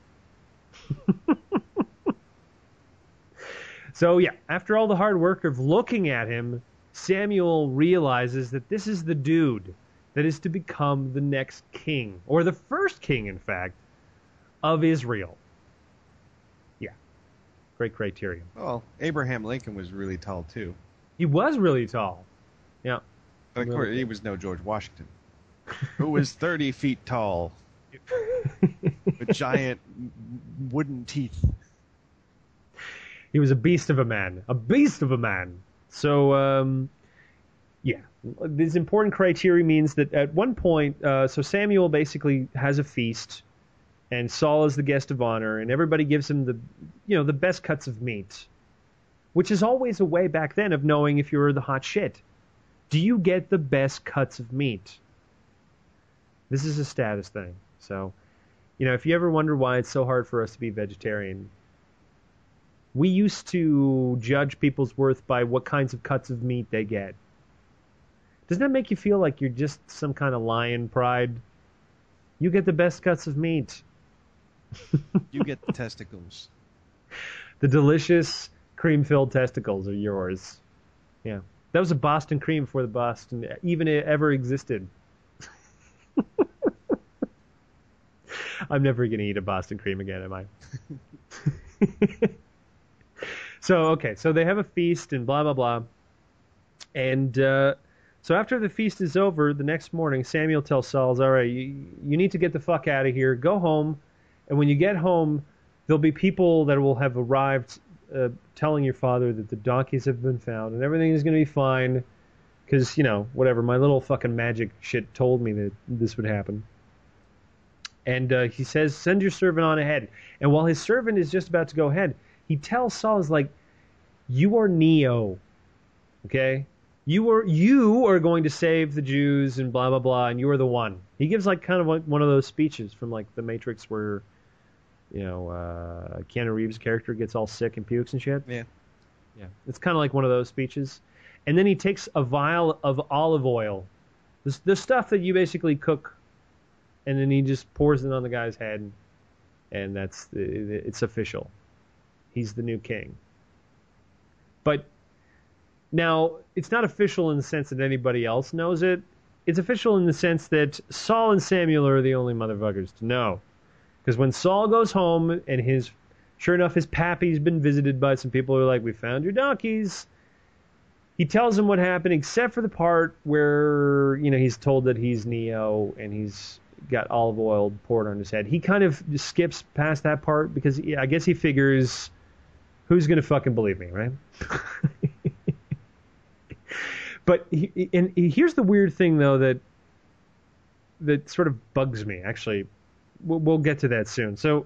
So yeah, after all the hard work of looking at him, Samuel realizes that this is the dude that is to become the next king, or the first king, in fact, of Israel. Yeah. Great criterion. Well, Abraham Lincoln was really tall, too. He was really tall. Yeah. Of Really course, tall. he was no George Washington, who was thirty feet tall with giant wooden teeth. He was a beast of a man. A beast of a man. So, um, yeah. This important criteria means that at one point, uh, so Samuel basically has a feast, and Saul is the guest of honor, and everybody gives him the, you know, the best cuts of meat, which is always a way back then of knowing if you're the hot shit. Do you get the best cuts of meat? This is a status thing. So, you know, if you ever wonder why it's so hard for us to be vegetarian, we used to judge people's worth by what kinds of cuts of meat they get. Doesn't that make you feel like you're just some kind of lion pride? You get the best cuts of meat. You get the testicles. The delicious cream-filled testicles are yours. Yeah. That was a Boston cream before the Boston even ever existed. I'm never going to eat a Boston cream again, am I? So, okay, so they have a feast and blah, blah, blah. And uh, so after the feast is over, the next morning, Samuel tells Saul, all right, you, you need to get the fuck out of here. Go home. And when you get home, there'll be people that will have arrived uh, telling your father that the donkeys have been found and everything is going to be fine. Because, you know, whatever, my little fucking magic shit told me that this would happen. And uh, he says, send your servant on ahead. And while his servant is just about to go ahead, he tells Saul, is like, you are Neo, okay? You are you are going to save the Jews and blah, blah, blah, and you are the one. He gives like kind of like one of those speeches from like The Matrix where, you know, uh, Keanu Reeves' character gets all sick and pukes and shit. Yeah. Yeah. It's kind of like one of those speeches. And then he takes a vial of olive oil, the, the stuff that you basically cook, and then he just pours it on the guy's head, and that's it's official. He's the new king. But now, it's not official in the sense that anybody else knows it. It's official in the sense that Saul and Samuel are the only motherfuckers to know. Because when Saul goes home, and his, sure enough, his pappy's been visited by some people who are like, we found your donkeys. He tells him what happened, except for the part where, you know, he's told that he's Neo, and he's got olive oil poured on his head. He kind of skips past that part because yeah, I guess he figures, who's going to fucking believe me, right? But he, and here's the weird thing, though, that that sort of bugs me. Actually, we'll, we'll get to that soon. So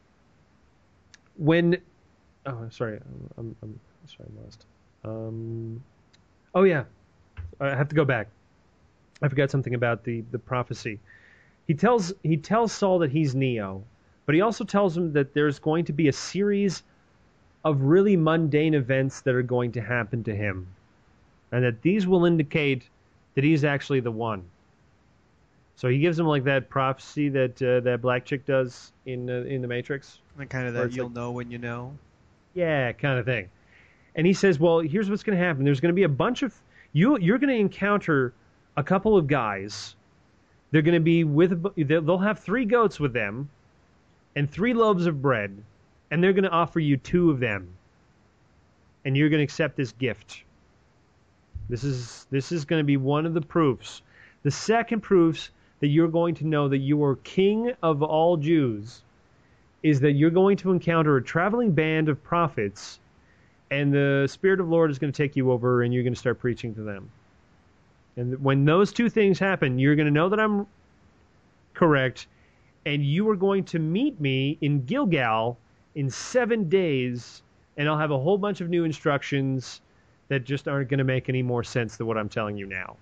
when, oh, sorry, I'm, I'm sorry, I'm lost. Um, oh yeah, I have to go back. I forgot something about the the prophecy. He tells he tells Saul that he's Neo, but he also tells him that there's going to be a series of really mundane events that are going to happen to him, and that these will indicate that he's actually the one. So he gives him like that prophecy that uh, that black chick does in uh, in the Matrix, And kind of Where that it's you'll like- know when you know. yeah, kind of thing. And he says, well, here's what's going to happen. There's going to be a bunch of you. You're going to encounter a couple of guys. They're going to be with. They'll have three goats with them, and three loaves of bread, and they're going to offer you two of them. And you're going to accept this gift. This is this is going to be one of the proofs. The second proofs that you're going to know that you are king of all Jews is that you're going to encounter a traveling band of prophets, and the Spirit of the Lord is going to take you over, and you're going to start preaching to them. And when those two things happen, you're going to know that I'm correct, and you are going to meet me in Gilgal in seven days, and I'll have a whole bunch of new instructions that just aren't going to make any more sense than what I'm telling you now.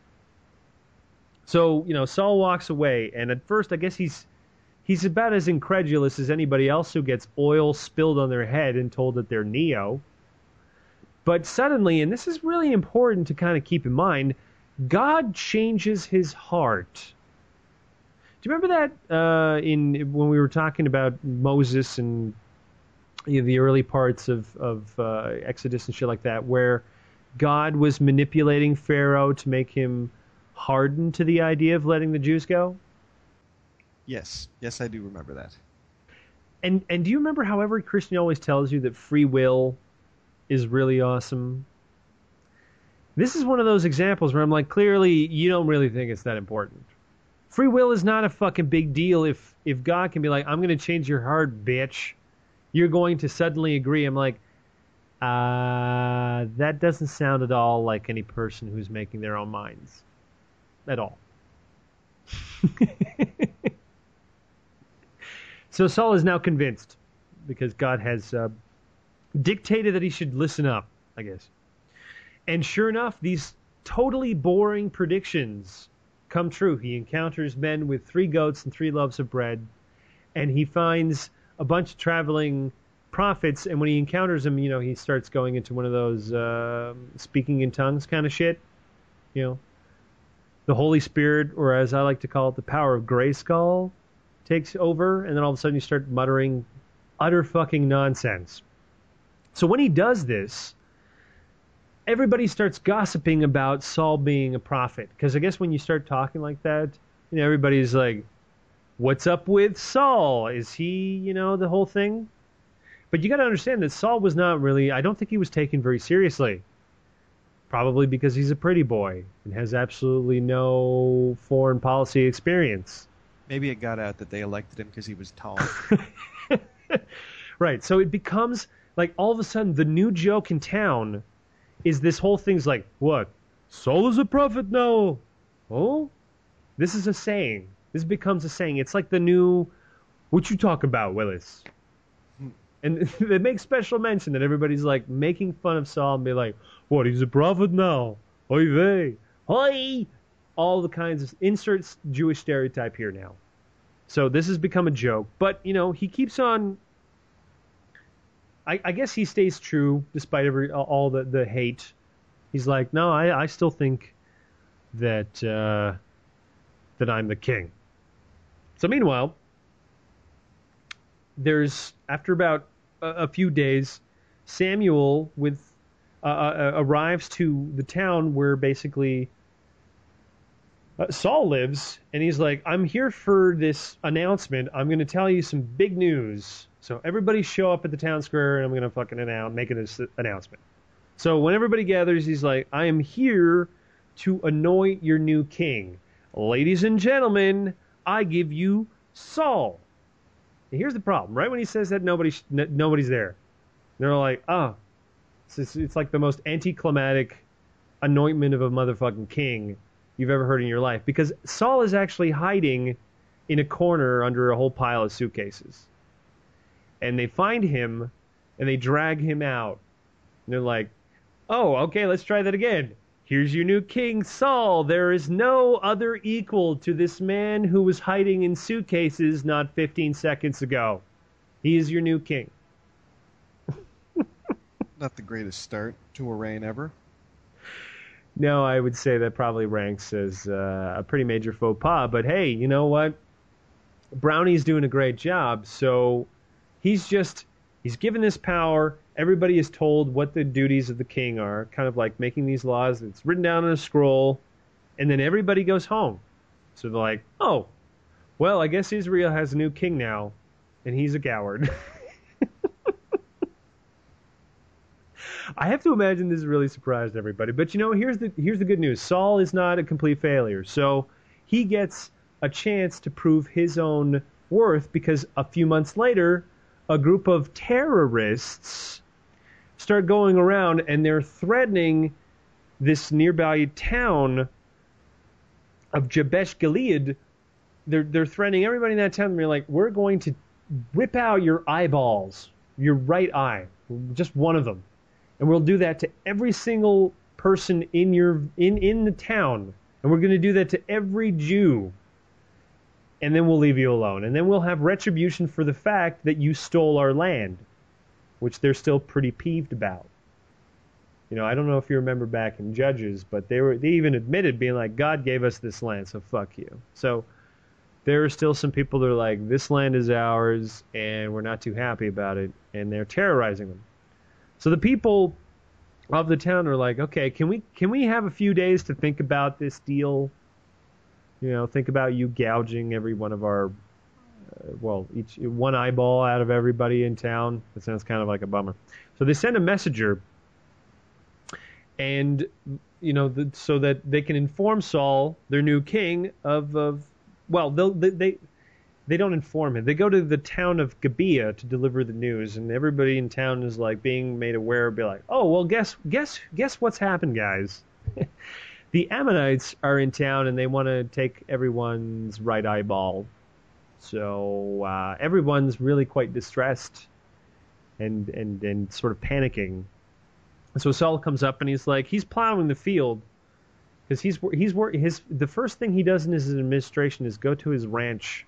So, you know, Saul walks away, and at first I guess he's he's about as incredulous as anybody else who gets oil spilled on their head and told that they're Neo. But suddenly, and this is really important to kind of keep in mind, God changes his heart. Do you remember that uh, in when we were talking about Moses and you know, the early parts of, of uh, Exodus and shit like that, where God was manipulating Pharaoh to make him harden to the idea of letting the Jews go? Yes, yes, I do remember that. And and do you remember how every Christian always tells you that free will is really awesome? This is one of those examples where I'm like, clearly you don't really think it's that important. Free will is not a fucking big deal if if God can be like, I'm going to change your heart, bitch. You're going to suddenly agree. I'm like, uh, that doesn't sound at all like any person who's making their own minds. At all. So Saul is now convinced because God has uh, dictated that he should listen up, I guess. And sure enough, these totally boring predictions come true. He encounters men with three goats and three loaves of bread, and he finds a bunch of traveling prophets, and when he encounters them, you know, he starts going into one of those uh, speaking in tongues kind of shit. You know, the Holy Spirit, or as I like to call it, the power of Grayskull, takes over, and then all of a sudden you start muttering utter fucking nonsense. So when he does this, everybody starts gossiping about Saul being a prophet. Because I guess when you start talking like that, you know, everybody's like, what's up with Saul? Is he, you know, the whole thing? But you got to understand that Saul was not really, I don't think he was taken very seriously. Probably because he's a pretty boy and has absolutely no foreign policy experience. Maybe it got out that they elected him because he was tall. Right. So it becomes like all of a sudden the new joke in town is this whole thing's like, what? Saul is a prophet now. Oh? This is a saying. This becomes a saying. It's like the new, what you talk about, Willis? And they make special mention that everybody's like making fun of Saul and be like, what, he's a prophet now? Oy vey. Hoi! All the kinds of, inserts Jewish stereotype here now. So this has become a joke. But, you know, he keeps on, I, I guess he stays true despite every all the, the hate. He's like, no, I, I still think that uh, that I'm the king. So meanwhile, there's, after about a, a few days, Samuel with uh, uh, arrives to the town where basically uh, Saul lives, and he's like, I'm here for this announcement. I'm going to tell you some big news. So everybody show up at the town square, and I'm going to fucking announce, make this announcement. So when everybody gathers, he's like, I am here to anoint your new king. Ladies and gentlemen, I give you Saul. And here's the problem. Right when he says that, nobody, nobody's there. They're like, oh, it's, it's like the most anticlimactic anointment of a motherfucking king you've ever heard in your life. Because Saul is actually hiding in a corner under a whole pile of suitcases. And they find him, and they drag him out. And they're like, oh, okay, let's try that again. Here's your new king, Saul. There is no other equal to this man who was hiding in suitcases not fifteen seconds ago. He is your new king. Not the greatest start to a reign ever. No, I would say that probably ranks as uh, a pretty major faux pas. But hey, you know what? Brownie's doing a great job, so he's just, he's given this power. Everybody is told what the duties of the king are, kind of like making these laws. It's written down on a scroll, and then everybody goes home. So they're like, oh, well, I guess Israel has a new king now, and he's a coward. I have to imagine this really surprised everybody. But, you know, here's the here's the good news. Saul is not a complete failure. So he gets a chance to prove his own worth because a few months later, a group of terrorists start going around and they're threatening this nearby town of Jabesh Gilead. They're, they're threatening everybody in that town. They're like, we're going to rip out your eyeballs, your right eye, just one of them. And we'll do that to every single person in your in, in the town. And we're going to do that to every Jew. And then we'll leave you alone. And then we'll have retribution for the fact that you stole our land, which they're still pretty peeved about. You know, I don't know if you remember back in Judges, but they were they even admitted being like, God gave us this land, so fuck you. So there are still some people that are like, this land is ours, and we're not too happy about it, and they're terrorizing them. So the people of the town are like, okay, can we can we have a few days to think about this deal? You know, think about you gouging every one of our well, each one eyeball out of everybody in town. That sounds kind of like a bummer. So they send a messenger, and you know, the, so that they can inform Saul, their new king, of of well, they they they don't inform him. They go to the town of Gibeah to deliver the news, and everybody in town is like being made aware. Be like, oh well, guess guess guess what's happened, guys. The Ammonites are in town, and they want to take everyone's right eyeball. So uh, everyone's really quite distressed and, and, and sort of panicking. And so Saul comes up and he's like, he's plowing the field because he's he's his the first thing he does in his administration is go to his ranch.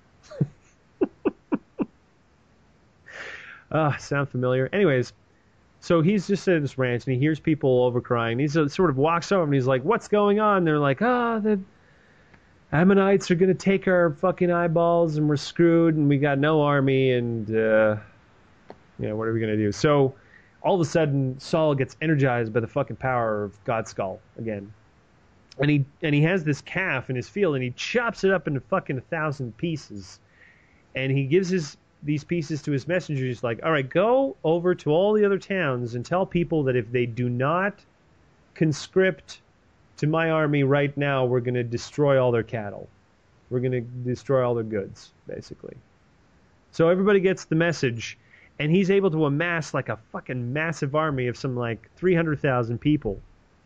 Ah, uh, sound familiar? Anyways, so he's just at his ranch and he hears people over crying. He sort of walks over and he's like, "What's going on?" They're like, "Ah, oh, the Ammonites are going to take our fucking eyeballs and we're screwed and we got no army and, uh, you know, what are we going to do?" So all of a sudden Saul gets energized by the fucking power of Godskull again. And he, and he has this calf in his field and he chops it up into fucking a thousand pieces. And he gives his, these pieces to his messengers. He's like, all right, go over to all the other towns and tell people that if they do not conscript to my army right now, we're going to destroy all their cattle. We're going to destroy all their goods, basically. So everybody gets the message, and he's able to amass like a fucking massive army of some like three hundred thousand people.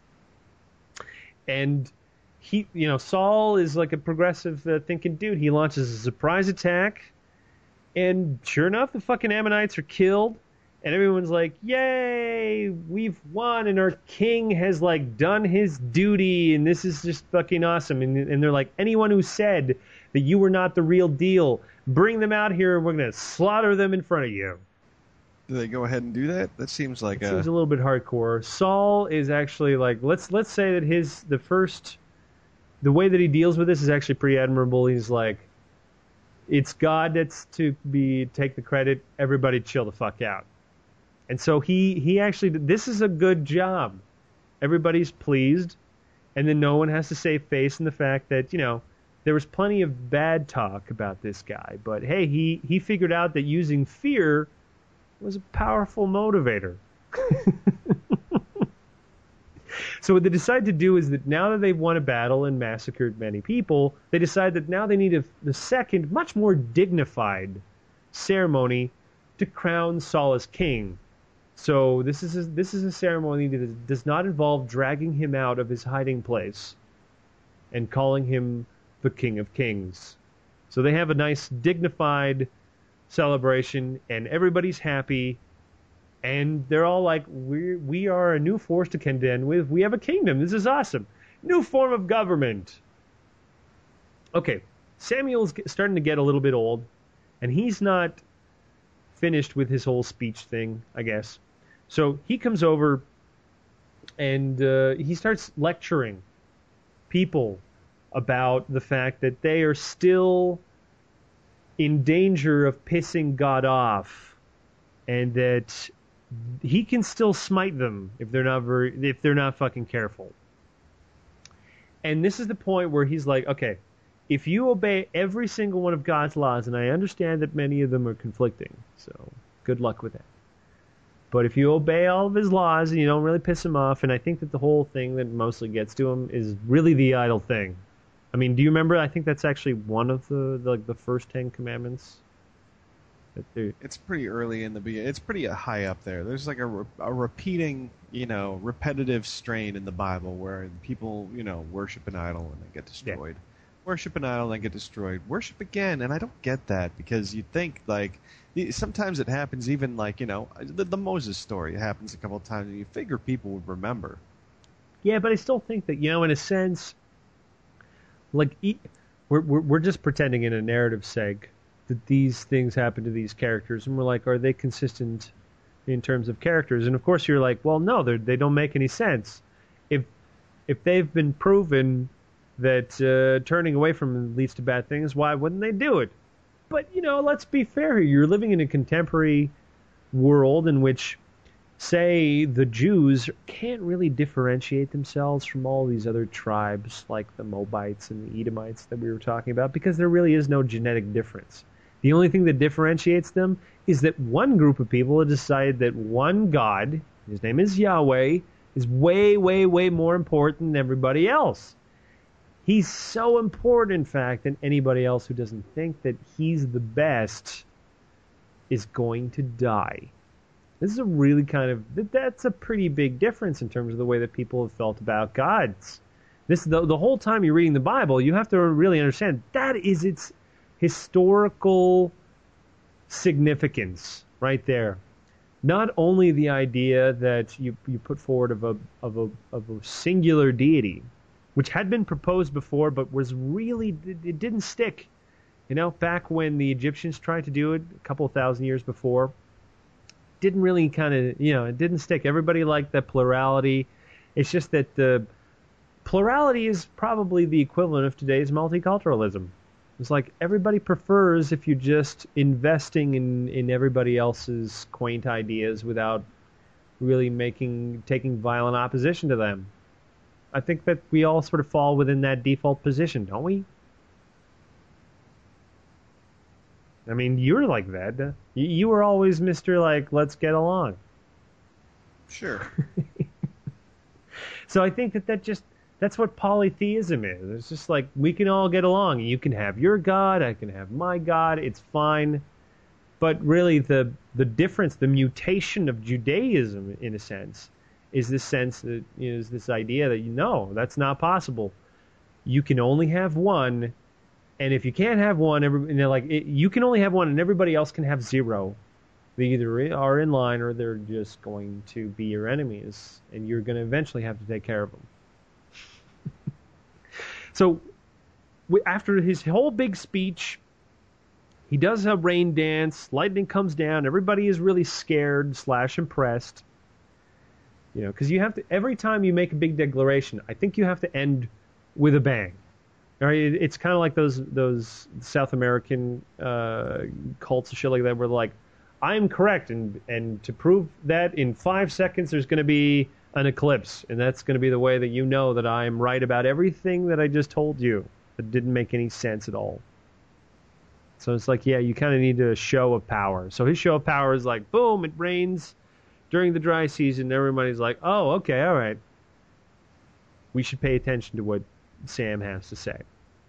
And he, you know, Saul is like a progressive uh, thinking dude. He launches a surprise attack, and sure enough, the fucking Ammonites are killed. And everyone's like, yay, we've won, and our king has, like, done his duty, and this is just fucking awesome. And, and they're like, anyone who said that you were not the real deal, bring them out here, and we're going to slaughter them in front of you. Do they go ahead and do that? That seems like it a... seems a little bit hardcore. Saul is actually, like, let's let's say that his, the first, the way that he deals with this is actually pretty admirable. He's like, it's God that's to be, take the credit, everybody chill the fuck out. And so he, he actually, this is a good job. Everybody's pleased, and then no one has to save face in the fact that, you know, there was plenty of bad talk about this guy. But hey, he, he figured out that using fear was a powerful motivator. So what they decide to do is that now that they've won a battle and massacred many people, they decide that now they need a, a second, much more dignified ceremony to crown Saul as king. So this is a, this is a ceremony that does not involve dragging him out of his hiding place and calling him the King of Kings. So they have a nice dignified celebration, and everybody's happy, and they're all like, "We we are a new force to contend with. We have a kingdom. This is awesome. New form of government." Okay, Samuel's starting to get a little bit old, and he's not finished with his whole speech thing, I guess. So he comes over and uh, he starts lecturing people about the fact that they are still in danger of pissing God off, and that he can still smite them if they're not very, if they're not fucking careful. And this is the point where he's like, okay, if you obey every single one of God's laws, and I understand that many of them are conflicting, so good luck with that. But if you obey all of his laws and you don't really piss him off, and I think that the whole thing that mostly gets to him is really the idle thing. I mean, do you remember? I think that's actually one of the the, like the first Ten Commandments. It's pretty early in the beginning. It's pretty high up there. There's like a, re- a repeating, you know, repetitive strain in the Bible where people, you know, worship an idol and they get destroyed. Yeah. Worship an idol and they get destroyed. Worship again, and I don't get that because you think like sometimes it happens. Even like you know the, the Moses story happens a couple of times, and you figure people would remember. Yeah, but I still think that you know, in a sense, like we're we're, we're just pretending in a narrative seg that these things happen to these characters, and we're like, are they consistent in terms of characters? And of course, you're like, well, no, they they don't make any sense. If if they've been proven that uh, turning away from them leads to bad things, why wouldn't they do it? But, you know, let's be fair here. You're living in a contemporary world in which, say, the Jews can't really differentiate themselves from all these other tribes like the Moabites and the Edomites that we were talking about because there really is no genetic difference. The only thing that differentiates them is that one group of people have decided that one God, his name is Yahweh, is way, way, way more important than everybody else. He's so important, in fact, that anybody else who doesn't think that he's the best is going to die. This is a really kind of, that's a pretty big difference in terms of the way that people have felt about gods. This the, the whole time you're reading the Bible, you have to really understand that is its historical significance right there. Not only the idea that you, you put forward of a, of a of a singular deity, which had been proposed before, but was really, it didn't stick. You know, back when the Egyptians tried to do it a couple of thousand years before, didn't really kind of, you know, it didn't stick. Everybody liked that plurality. It's just that the plurality is probably the equivalent of today's multiculturalism. It's like everybody prefers if you're just investing in, in everybody else's quaint ideas without really making taking violent opposition to them. I think that we all sort of fall within that default position, don't we? I mean, you're like that. You, you were always Mister like, let's get along. Sure. So I think that that just, that's what polytheism is. It's just like, we can all get along. You can have your God, I can have my God, it's fine. But really the the difference, the mutation of Judaism, in a sense, is this sense that, you know, is this idea that, you know, that's not possible. You can only have one, and if you can't have one, every, you know, like it, you can only have one, and everybody else can have zero. They either are in line, or they're just going to be your enemies, and you're going to eventually have to take care of them. So, after his whole big speech, he does a rain dance. Lightning comes down. Everybody is really scared slash impressed. You know, because you have to, every time you make a big declaration, I think you have to end with a bang. All right, it's kind of like those those South American uh, cults and shit like that, where like, I'm correct, and and to prove that, in five seconds there's going to be an eclipse, and that's going to be the way that you know that I'm right about everything that I just told you. That didn't make any sense at all. So it's like, yeah, you kind of need a show of power. So his show of power is like, boom, it rains during the dry season. Everybody's like, oh, okay, all right. We should pay attention to what Sam has to say.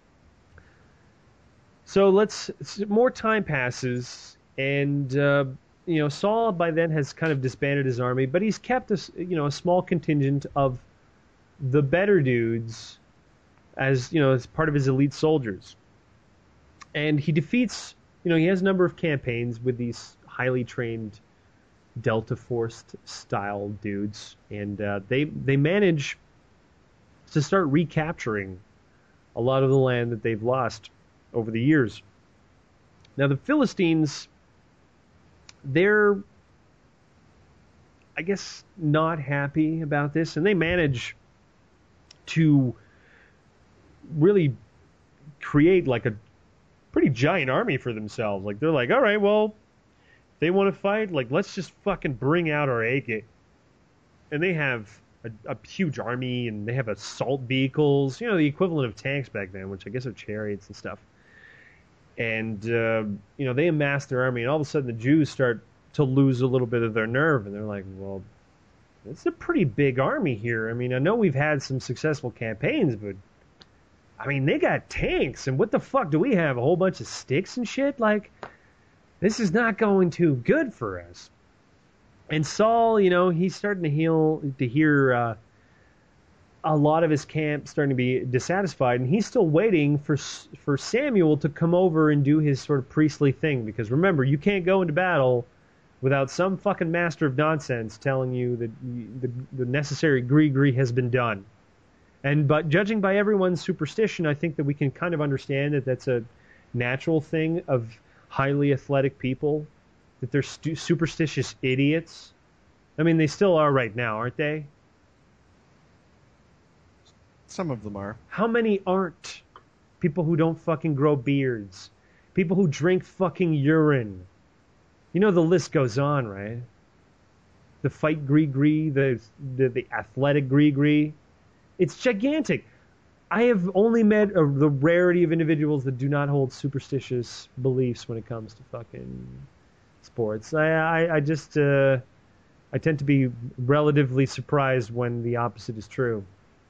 So let's, more time passes, and uh, you know, Saul by then has kind of disbanded his army, but he's kept a, you know, a small contingent of the better dudes as, you know, as part of his elite soldiers. And he defeats, you know, he has a number of campaigns with these highly trained Delta Force style dudes, and uh, they they manage to start recapturing a lot of the land that they've lost over the years. Now the Philistines, they're, I guess, not happy about this, and they manage to really create like a pretty giant army for themselves. Like, they're like, all right, well, they want to fight, like, let's just fucking bring out our A K. And they have a, a huge army, and they have assault vehicles, you know, the equivalent of tanks back then, which I guess are chariots and stuff. And, uh, you know, they amass their army, and all of a sudden the Jews start to lose a little bit of their nerve, and they're like, well, it's a pretty big army here. I mean, I know we've had some successful campaigns, but I mean, they got tanks, and what the fuck do we have? A whole bunch of sticks and shit? Like, this is not going too good for us. And Saul, you know, he's starting to heal, to hear uh, a lot of his camp starting to be dissatisfied, and he's still waiting for for Samuel to come over and do his sort of priestly thing. Because remember, you can't go into battle without some fucking master of nonsense telling you that the, the necessary gree-gree has been done. And but judging by everyone's superstition, I think that we can kind of understand that that's a natural thing of highly athletic people, that they're stu- superstitious idiots. I mean, they still are right now, aren't they? Some of them are. How many aren't? People who don't fucking grow beards. People who drink fucking urine. You know, the list goes on, right? The fight gree-gree, the, the, the athletic gree-gree. It's gigantic. I have only met a, the rarity of individuals that do not hold superstitious beliefs when it comes to fucking sports. I, I, I just, uh, I tend to be relatively surprised when the opposite is true.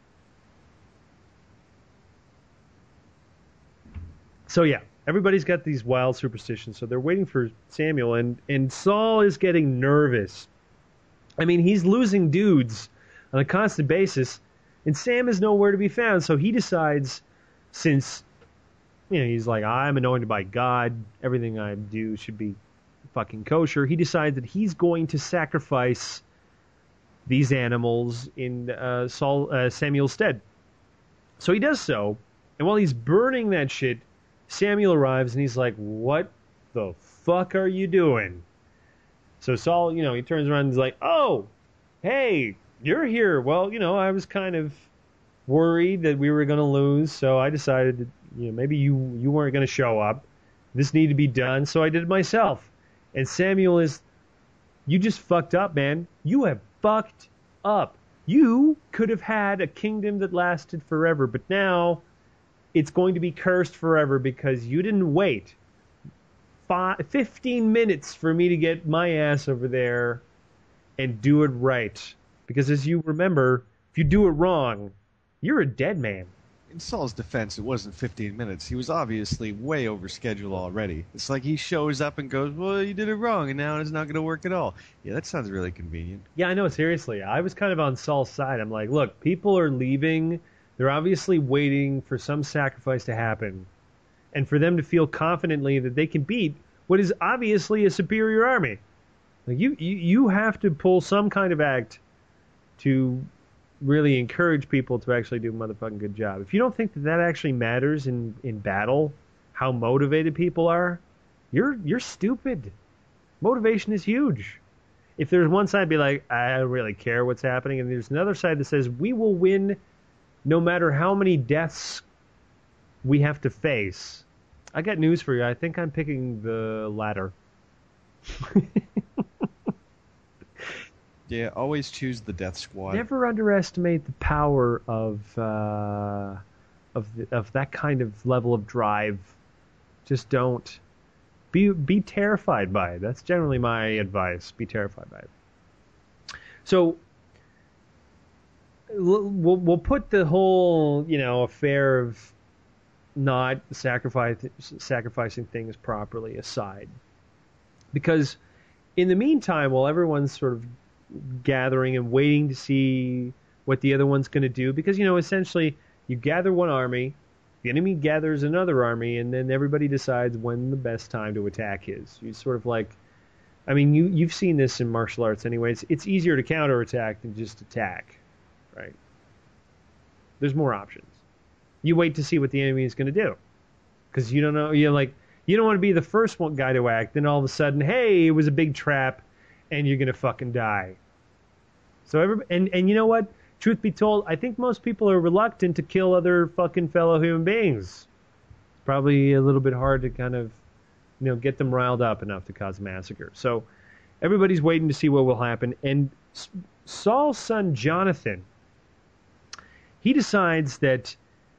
So yeah, everybody's got these wild superstitions, so they're waiting for Samuel, and, and Saul is getting nervous. I mean, he's losing dudes on a constant basis, and Sam is nowhere to be found, so he decides, since, you know, he's like, I'm anointed by God, everything I do should be fucking kosher, he decides that he's going to sacrifice these animals in uh, Saul, uh, Samuel's stead. So he does so, and while he's burning that shit, Samuel arrives, and he's like, what the fuck are you doing? So Saul, you know, he turns around and he's like, oh, hey, you're here. Well, you know, I was kind of worried that we were going to lose, so I decided that, you know, maybe you, you weren't going to show up. This needed to be done, so I did it myself. And Samuel is, you just fucked up, man. You have fucked up. You could have had a kingdom that lasted forever, but now it's going to be cursed forever because you didn't wait five, fifteen minutes for me to get my ass over there and do it right. Because as you remember, if you do it wrong, you're a dead man. In Saul's defense, it wasn't fifteen minutes. He was obviously way over schedule already. It's like he shows up and goes, well, you did it wrong, and now it's not going to work at all. Yeah, that sounds really convenient. Yeah, I know, seriously. I was kind of on Saul's side. I'm like, look, people are leaving. They're obviously waiting for some sacrifice to happen, and for them to feel confidently that they can beat what is obviously a superior army. Like you, you, you have to pull some kind of act to really encourage people to actually do a motherfucking good job. If you don't think that that actually matters in, in battle, how motivated people are, you're you're stupid. Motivation is huge. If there's one side be like, I don't really care what's happening, and there's another side that says we will win no matter how many deaths we have to face, I got news for you. I think I'm picking the latter. Yeah, always choose the death squad. Never underestimate the power of uh, of the, of that kind of level of drive. Just don't be be terrified by it. That's generally my advice. Be terrified by it. So we'll we'll put the whole, you know, affair of not sacrifice, sacrificing things properly aside, because in the meantime, while everyone's sort of gathering and waiting to see what the other one's going to do, because, you know, essentially you gather one army, the enemy gathers another army, and then everybody decides when the best time to attack is. You sort of like, I mean, you you've seen this in martial arts anyway. It's, it's easier to counterattack than just attack, right? There's more options. You wait to see what the enemy is going to do, because you don't know. You're like, you don't want to be the first one guy to act. Then all of a sudden, hey, it was a big trap, and you're going to fucking die. So every and and you know what? Truth be told, I think most people are reluctant to kill other fucking fellow human beings. It's probably a little bit hard to kind of, you know, get them riled up enough to cause a massacre. So everybody's waiting to see what will happen. And Saul's son Jonathan, he decides that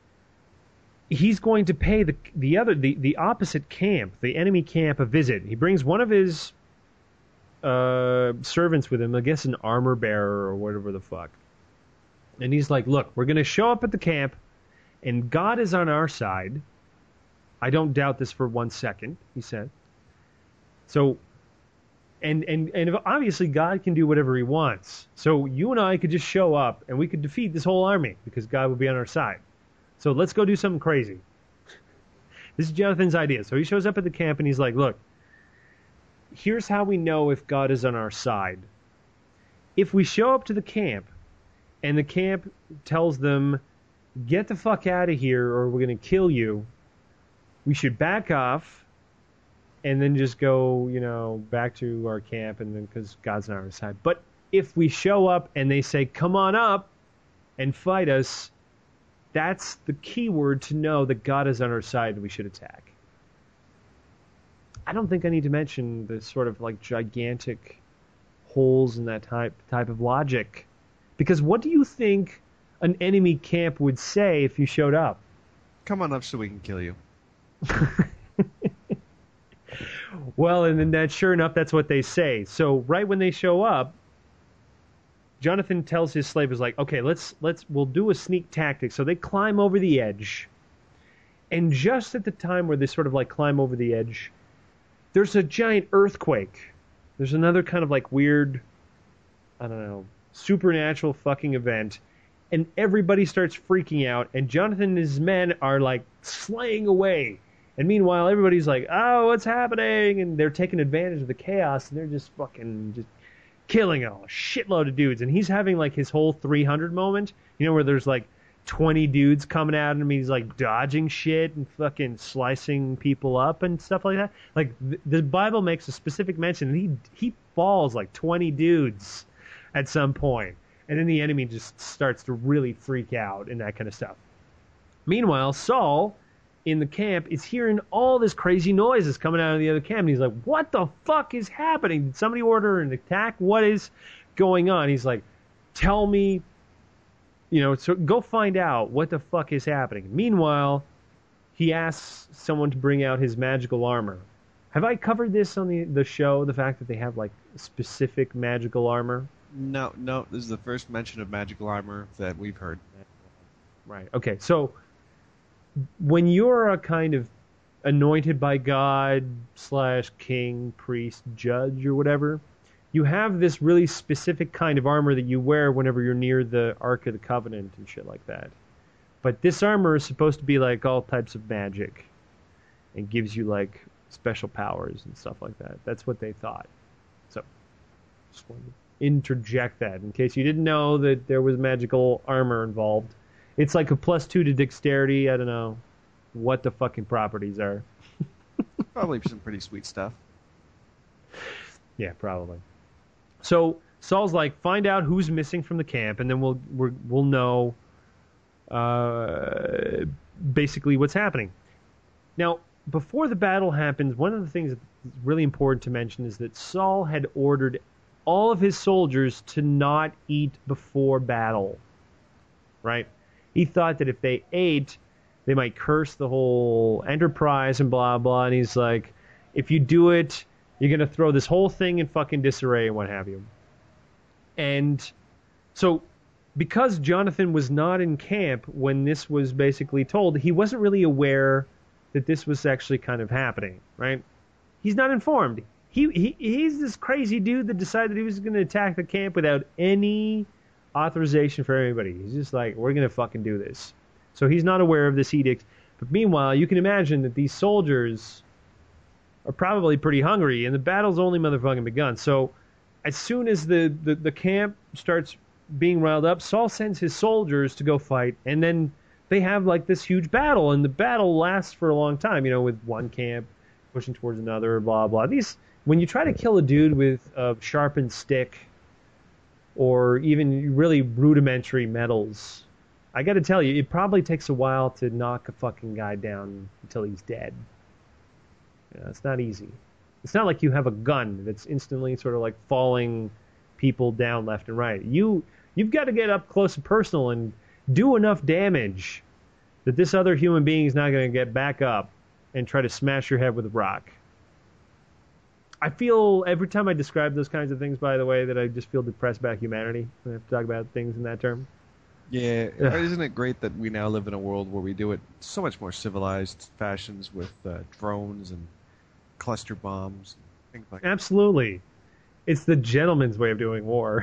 he's going to pay the the other the, the opposite camp, the enemy camp, a visit. He brings one of his uh, servants with him, I guess an armor bearer or whatever the fuck. And he's like, look, we're going to show up at the camp, and God is on our side. I don't doubt this for one second, he said. So, and, and, and obviously God can do whatever he wants. So you and I could just show up, and we could defeat this whole army, because God would be on our side. So let's go do something crazy. This is Jonathan's idea. So he shows up at the camp, and he's like, look, here's how we know if God is on our side. If we show up to the camp, and the camp tells them, get the fuck out of here or we're going to kill you, we should back off and then just go, you know, back to our camp, and then because God's on our side. But if we show up and they say, come on up and fight us, that's the key word to know that God is on our side and we should attack. I don't think I need to mention the sort of like gigantic holes in that type type of logic. Because what do you think an enemy camp would say if you showed up. Come on up so we can kill you. Well, and then that, sure enough, that's what they say. So right when they show up, Jonathan tells his slave, is like, okay, let's let's we'll do a sneak tactic. So they climb over the edge, and just at the time where they sort of like climb over the edge, there's a giant earthquake. There's another kind of like weird, I don't know, supernatural fucking event, and everybody starts freaking out, and Jonathan and his men are like slaying away. And meanwhile, everybody's like, oh, what's happening? And they're taking advantage of the chaos, and they're just fucking just killing a shitload of dudes. And he's having like his whole three hundred moment, you know, where there's like twenty dudes coming at him, and he's like dodging shit and fucking slicing people up and stuff like that. Like th- the Bible makes a specific mention, and he he falls like twenty dudes at some point, and then the enemy just starts to really freak out and that kind of stuff. Meanwhile, Saul in the camp is hearing all this crazy noises coming out of the other camp, and he's like, what the fuck is happening? Did somebody order an attack? What is going on? He's like, tell me, you know, so go find out what the fuck is happening. Meanwhile, he asks someone to bring out his magical armor. Have I covered this on the, the show, the fact that they have like specific magical armor? No, no, this is the first mention of magical armor that we've heard. Right, okay, so when you're a kind of anointed by God slash king, priest, judge, or whatever, you have this really specific kind of armor that you wear whenever you're near the Ark of the Covenant and shit like that. But this armor is supposed to be like all types of magic and gives you like special powers and stuff like that. That's what they thought. So, just wanted to interject that in case you didn't know that there was magical armor involved. It's like a plus two to dexterity. I don't know what the fucking properties are. Probably some pretty sweet stuff. Yeah, probably. So Saul's like, find out who's missing from the camp, and then we'll we're, we'll know uh, basically what's happening. Now, before the battle happens, one of the things that's really important to mention is that Saul had ordered all of his soldiers to not eat before battle. Right? He thought that if they ate, they might curse the whole enterprise and blah, blah. And he's like, if you do it, you're going to throw this whole thing in fucking disarray and what have you. And so because Jonathan was not in camp when this was basically told, he wasn't really aware that this was actually kind of happening, right? He's not informed. He, he He's this crazy dude that decided he was going to attack the camp without any authorization for everybody. He's just like, we're going to fucking do this. So he's not aware of this edict. But meanwhile, you can imagine that these soldiers are probably pretty hungry, and the battle's only motherfucking begun. So as soon as the, the, the camp starts being riled up, Saul sends his soldiers to go fight, and then they have like this huge battle, and the battle lasts for a long time, you know, with one camp pushing towards another, blah, blah. These, when you try to kill a dude with a sharpened stick, or even really rudimentary metals, I got to tell you, it probably takes a while to knock a fucking guy down until he's dead. You know, it's not easy. It's not like you have a gun that's instantly sort of like falling people down left and right. You, you've got to get up close and personal and do enough damage that this other human being is not going to get back up and try to smash your head with a rock. I feel every time I describe those kinds of things, by the way, that I just feel depressed about humanity when I have to talk about things in that term. Yeah, isn't it great that we now live in a world where we do it so much more civilized fashions with uh, drones and cluster bombs and things like that? Absolutely. It's the gentleman's way of doing war.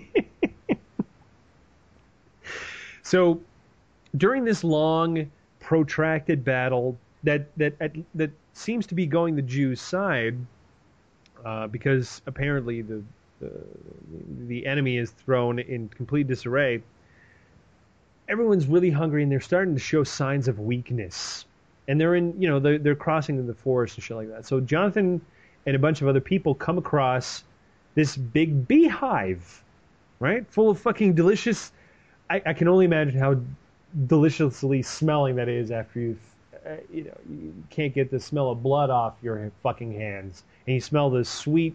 So during this long, protracted battle that that that seems to be going the Jews' side, Uh, because apparently the, the the enemy is thrown in complete disarray, everyone's really hungry and they're starting to show signs of weakness. And they're in, you know, they're, they're crossing in the forest and shit like that. So Jonathan and a bunch of other people come across this big beehive, right? Full of fucking delicious, I, I can only imagine how deliciously smelling that is after you've, uh, you know, you can't get the smell of blood off your fucking hands. And you smell the sweet,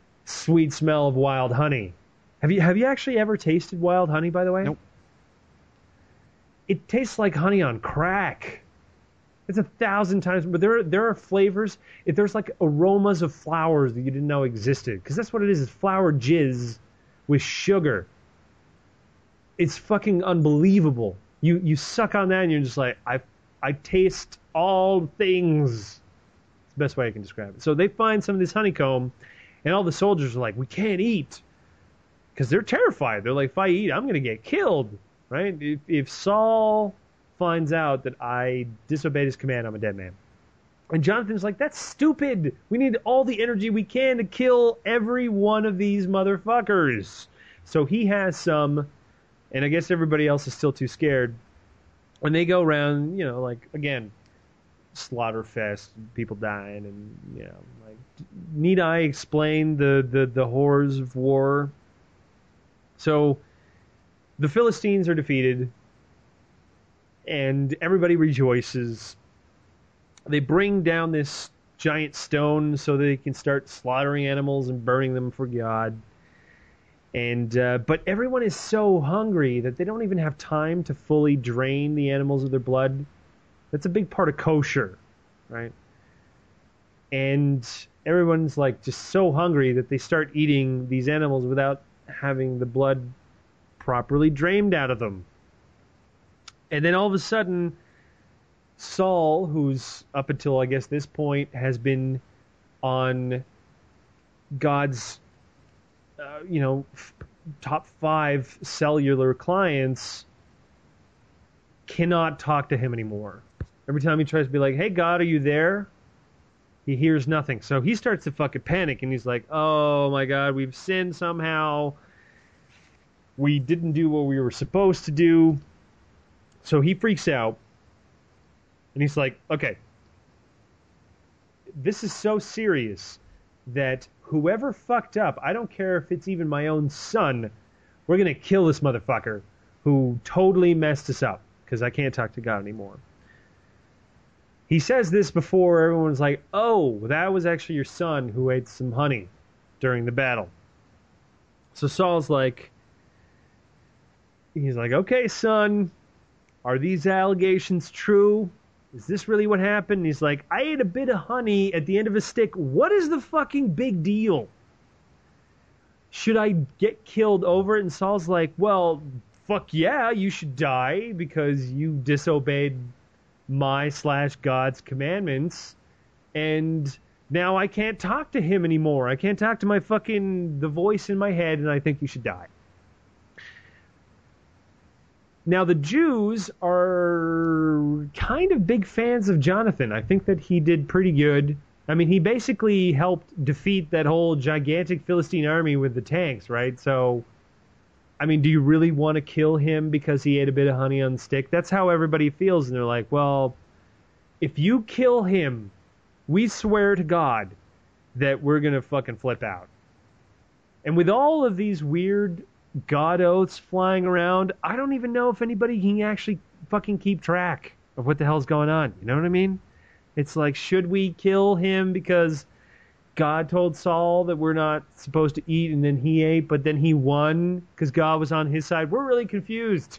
sweet smell of wild honey. Have you have you actually ever tasted wild honey, by the way? Nope. it tastes like honey on crack. It's a thousand times, but there there are flavors. If there's like aromas of flowers that you didn't know existed, because that's what it is. It's flower jizz with sugar. It's fucking unbelievable. You you suck on that and you're just like, I I taste all things. It's the best way I can describe it. So they find some of this honeycomb, and all the soldiers are like, we can't eat, because they're terrified. They're like, if I eat, I'm gonna get killed, right? If if Saul finds out that I disobeyed his command, I'm a dead man. And Jonathan's like, that's stupid. We need all the energy we can to kill every one of these motherfuckers. So he has some, and I guess everybody else is still too scared. When they go around, you know, like, again, slaughter fest, people dying, and, you know, like, need I explain the, the, the horrors of war? So the Philistines are defeated, and everybody rejoices. They bring down this giant stone so they can start slaughtering animals and burning them for God. And uh, but everyone is so hungry that they don't even have time to fully drain the animals of their blood. That's a big part of kosher, right? And everyone's like just so hungry that they start eating these animals without having the blood properly drained out of them. And then all of a sudden, Saul, who's up until, I guess, this point, has been on God's, uh, you know, f- top five cellular clients, cannot talk to him anymore. Every time he tries to be like, hey, God, are you there? He hears nothing. So he starts to fucking panic, and he's like, oh, my God, we've sinned somehow. We didn't do what we were supposed to do. So he freaks out, and he's like, okay, this is so serious that whoever fucked up, I don't care if it's even my own son, we're going to kill this motherfucker who totally messed us up, because I can't talk to God anymore. He says this before everyone's like, oh, that was actually your son who ate some honey during the battle. So Saul's like, he's like, okay, son, are these allegations true? Is this really what happened? And he's like, I ate a bit of honey at the end of a stick. What is the fucking big deal? Should I get killed over it? And Saul's like, well, fuck yeah, you should die because you disobeyed my slash God's commandments. And now I can't talk to him anymore. I can't talk to my fucking, the voice in my head, and I think you should die. Now, the Jews are kind of big fans of Jonathan. I think that he did pretty good. I mean, he basically helped defeat that whole gigantic Philistine army with the tanks, right? So, I mean, do you really want to kill him because he ate a bit of honey on the stick? That's how everybody feels, and they're like, well, if you kill him, we swear to God that we're going to fucking flip out. And with all of these weird God oaths flying around, I don't even know if anybody can actually fucking keep track of what the hell's going on. You know what I mean? It's like, should we kill him because God told Saul that we're not supposed to eat, and then he ate, but then he won because God was on his side? We're really confused.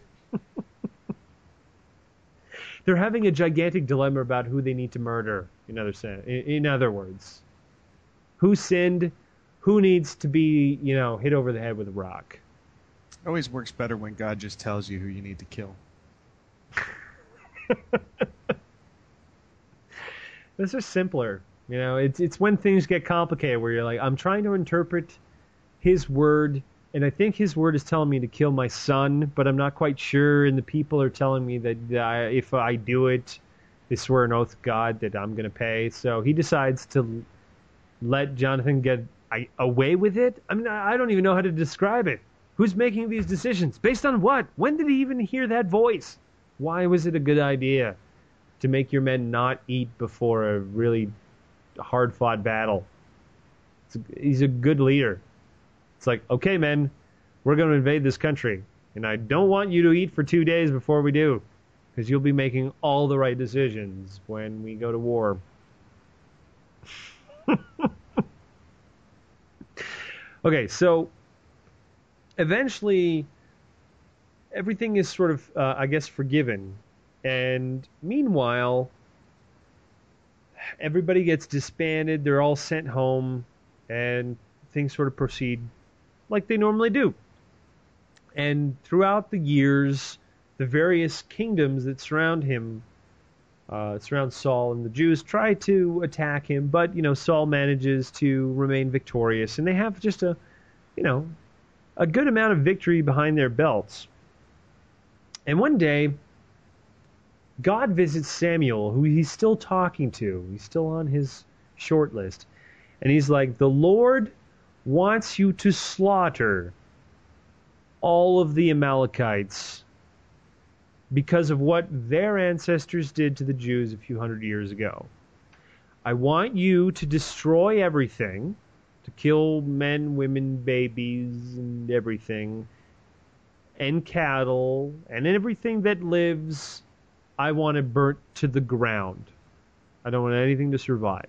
They're having a gigantic dilemma about who they need to murder, in other, sen- in other words. Who sinned? Who needs to be, you know, hit over the head with a rock? It always works better when God just tells you who you need to kill. Those are simpler. You know, it's it's when things get complicated where you're like, I'm trying to interpret his word, and I think his word is telling me to kill my son, but I'm not quite sure, and the people are telling me that I, if I do it, they swear an oath to God that I'm going to pay. So he decides to let Jonathan get I, away with it. I mean, I don't even know how to describe it. Who's making these decisions? Based on what? When did he even hear that voice? Why was it a good idea to make your men not eat before a really hard-fought battle? It's a, he's a good leader. It's like, okay, men, we're going to invade this country, and I don't want you to eat for two days before we do, because you'll be making all the right decisions when we go to war. Okay, so eventually everything is sort of, uh, I guess, forgiven. And meanwhile, everybody gets disbanded. They're all sent home, and things sort of proceed like they normally do. And throughout the years, the various kingdoms that surround him, uh, surround Saul, and the Jews try to attack him, but, you know, Saul manages to remain victorious, and they have just a, you know, a good amount of victory behind their belts. And one day, God visits Samuel, who he's still talking to. He's still on his short list. And he's like, the Lord wants you to slaughter all of the Amalekites because of what their ancestors did to the Jews a few hundred years ago. I want you to destroy everything, to kill men, women, babies, and everything, and cattle, and everything that lives. I want it burnt to the ground. I don't want anything to survive.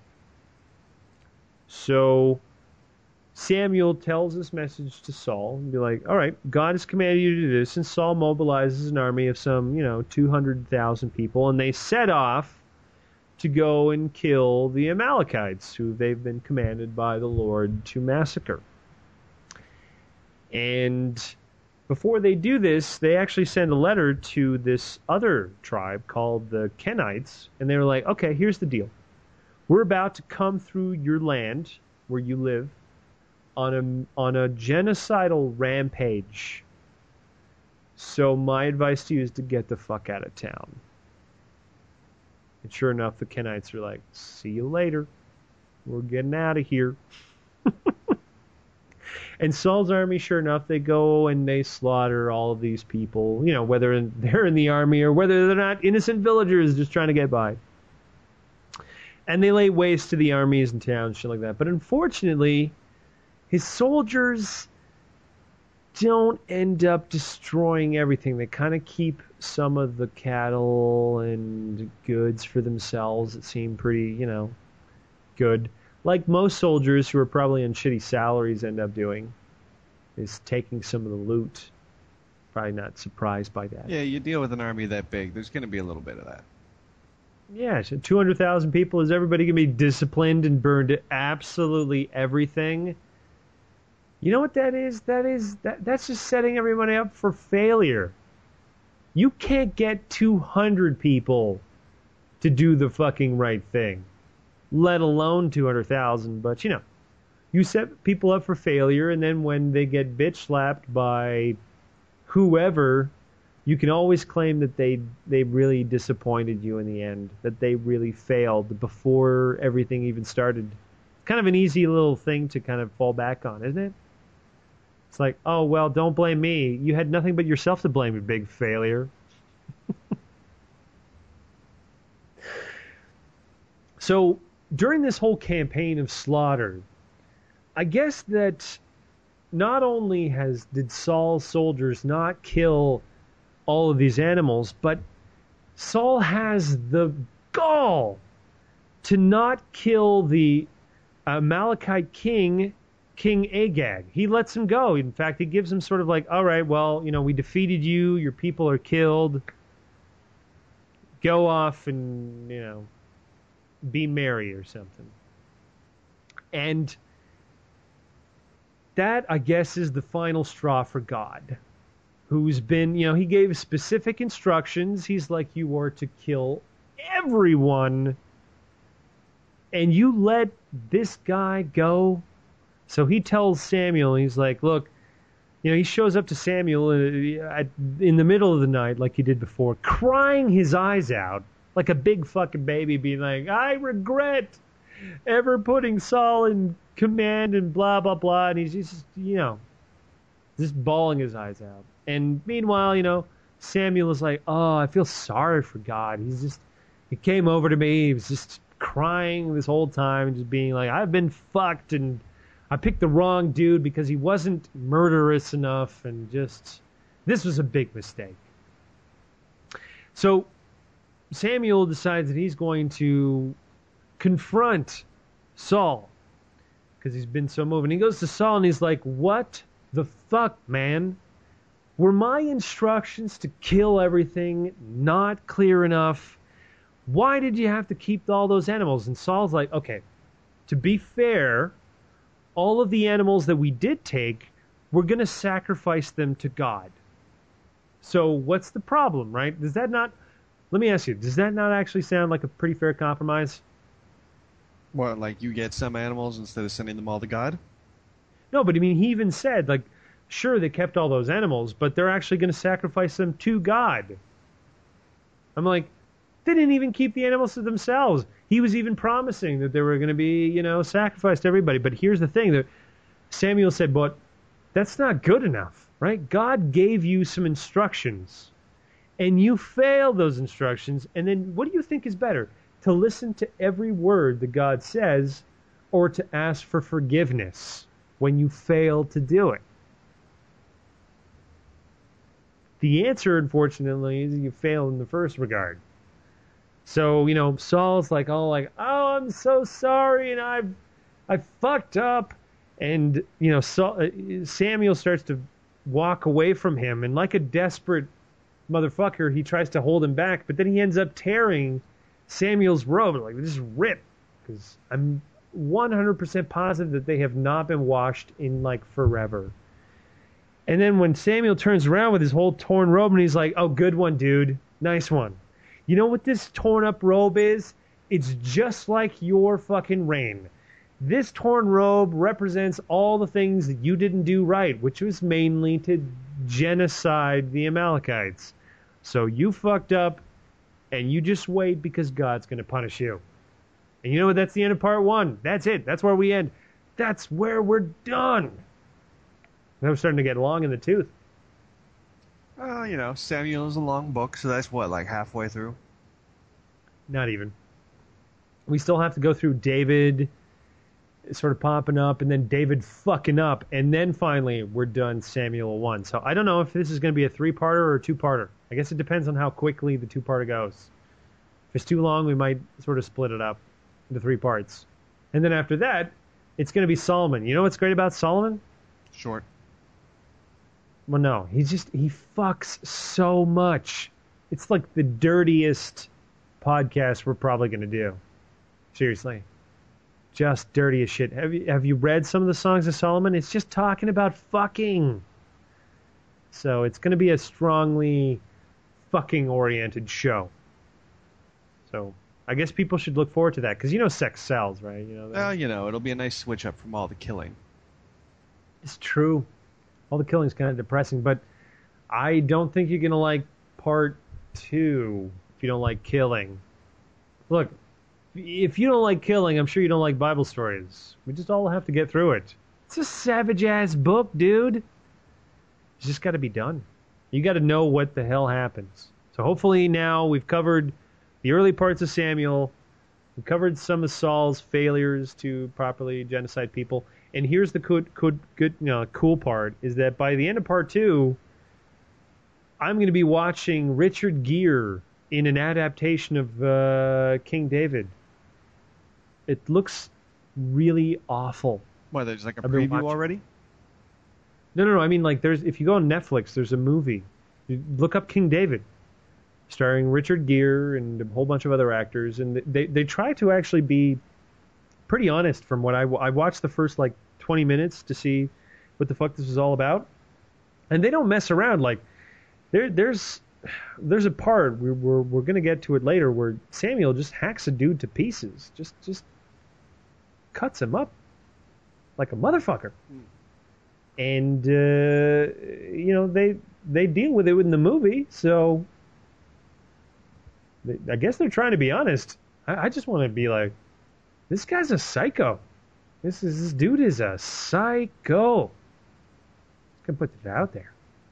So Samuel tells this message to Saul and be like, all right, God has commanded you to do this. And Saul mobilizes an army of some, you know, two hundred thousand people, and they set off to go and kill the Amalekites, who they've been commanded by the Lord to massacre. And before they do this, they actually send a letter to this other tribe called the Kenites, and they were like, okay, here's the deal. We're about to come through your land where you live on a, on a genocidal rampage. So my advice to you is to get the fuck out of town. And sure enough, the Kenites are like, see you later. We're getting out of here. And Saul's army, sure enough, they go and they slaughter all of these people, you know, whether they're in the army or whether they're not innocent villagers just trying to get by. And they lay waste to the armies and towns, shit like that. But unfortunately, his soldiers don't end up destroying everything. They kind of keep some of the cattle and goods for themselves that seem pretty, you know, good. Like most soldiers who are probably on shitty salaries end up doing, is taking some of the loot. Probably not surprised by that. Yeah, you deal with an army that big, there's going to be a little bit of that. Yeah, so two hundred thousand people. Is everybody going to be disciplined and burned absolutely everything? You know what that is? That is that. That's just setting everybody up for failure. You can't get two hundred people to do the fucking right thing, let alone two hundred thousand. But, you know, you set people up for failure, and then when they get bitch slapped by whoever, you can always claim that they they really disappointed you in the end, that they really failed before everything even started. Kind of an easy little thing to kind of fall back on, isn't it? It's like, oh, well, don't blame me. You had nothing but yourself to blame, you big failure. So during this whole campaign of slaughter, I guess that not only has did Saul's soldiers not kill all of these animals, but Saul has the gall to not kill the Amalekite king, King Agag. He lets him go. In fact, he gives him sort of like, all right, well, you know, we defeated you, your people are killed. Go off and, you know, be merry or something. And that, I guess, is the final straw for God, who's been, you know, he gave specific instructions. He's like, you are to kill everyone, and you let this guy go. So he tells Samuel, he's like, look, you know, he shows up to Samuel in the middle of the night, like he did before, crying his eyes out, like a big fucking baby, being like, I regret ever putting Saul in command and blah, blah, blah. And he's just, you know, just bawling his eyes out. And meanwhile, you know, Samuel is like, oh, I feel sorry for God. He's just, he came over to me. He was just crying this whole time, just being like, I've been fucked, and I picked the wrong dude because he wasn't murderous enough, and just, this was a big mistake. So Samuel decides that he's going to confront Saul because he's been so moved. And he goes to Saul and he's like, what the fuck, man? were my instructions to kill everything not clear enough? Why did you have to keep all those animals? And Saul's like, okay, to be fair, all of the animals that we did take, we're going to sacrifice them to God. So what's the problem, right? Does that not, let me ask you, does that not actually sound like a pretty fair compromise? What, like you get some animals instead of sending them all to God? No, but I mean, he even said, like, sure, they kept all those animals, but they're actually going to sacrifice them to God. I'm like, they didn't even keep the animals to themselves. He was even promising that they were going to be, you know, sacrificed to everybody. But here's the thing, that Samuel said, but that's not good enough, right? God gave you some instructions, and you failed those instructions, and then what do you think is better? To listen to every word that God says, or to ask for forgiveness when you fail to do it? The answer, unfortunately, is you fail in the first regard. So, you know, Saul's like, oh, like, oh, I'm so sorry, and I've, I fucked up. And, you know, Saul, uh, Samuel starts to walk away from him, and like a desperate motherfucker, he tries to hold him back, but then he ends up tearing Samuel's robe, like, just rip, because I'm one hundred percent positive that they have not been washed in, like, forever. And then when Samuel turns around with his whole torn robe, and he's like, oh, good one, dude. Nice one. You know what this torn up robe is? It's just like your fucking reign. This torn robe represents all the things that you didn't do right, which was mainly to genocide the Amalekites. So you fucked up, and you just wait because God's going to punish you. And you know what? That's the end of part one. That's it. That's where we end. That's where we're done. Now we're starting to get long in the tooth. Uh, you know, Samuel is a long book, so that's what, like halfway through? Not even. We still have to go through David sort of popping up, and then David fucking up, and then finally we're done Samuel one. So I don't know if this is going to be a three-parter or a two-parter. I guess it depends on how quickly the two-parter goes. If it's too long, we might sort of split it up into three parts. And then after that, it's going to be Solomon. You know what's great about Solomon? Short. Well, no, he's just, he fucks so much. It's like the dirtiest podcast we're probably going to do. Seriously. Just dirty as shit. Have you, have you read some of the songs of Solomon? It's just talking about fucking. So it's going to be a strongly fucking oriented show. So I guess people should look forward to that, because you know sex sells, right? You know, Well, you know, it'll be a nice switch up from all the killing. It's true. All the killing's kind of depressing, but I don't think you're going to like part two if you don't like killing. Look, if you don't like killing, I'm sure you don't like Bible stories. We just all have to get through it. It's a savage-ass book, dude. It's just got to be done. You got to know what the hell happens. So hopefully now we've covered the early parts of Samuel. We've covered some of Saul's failures to properly genocide people. And here's the good, good, good, you know, cool part, is that by the end of part two, I'm going to be watching Richard Gere in an adaptation of uh, King David. It looks really awful. What, there's like a I've been preview watching- already? No, no, no. I mean, like, there's if you go on Netflix, there's a movie. You look up King David, starring Richard Gere and a whole bunch of other actors, and they they try to actually be pretty honest. From what I I watched the first like twenty minutes to see what the fuck this was all about, and they don't mess around. Like there there's there's a part we're we're, we're gonna get to it later where Samuel just hacks a dude to pieces, just just cuts him up like a motherfucker. Mm. And, uh, you know, they they deal with it in the movie, so they, I guess they're trying to be honest. I, I just want to be like, this guy's a psycho. This is this dude is a psycho. Just gonna put it out there.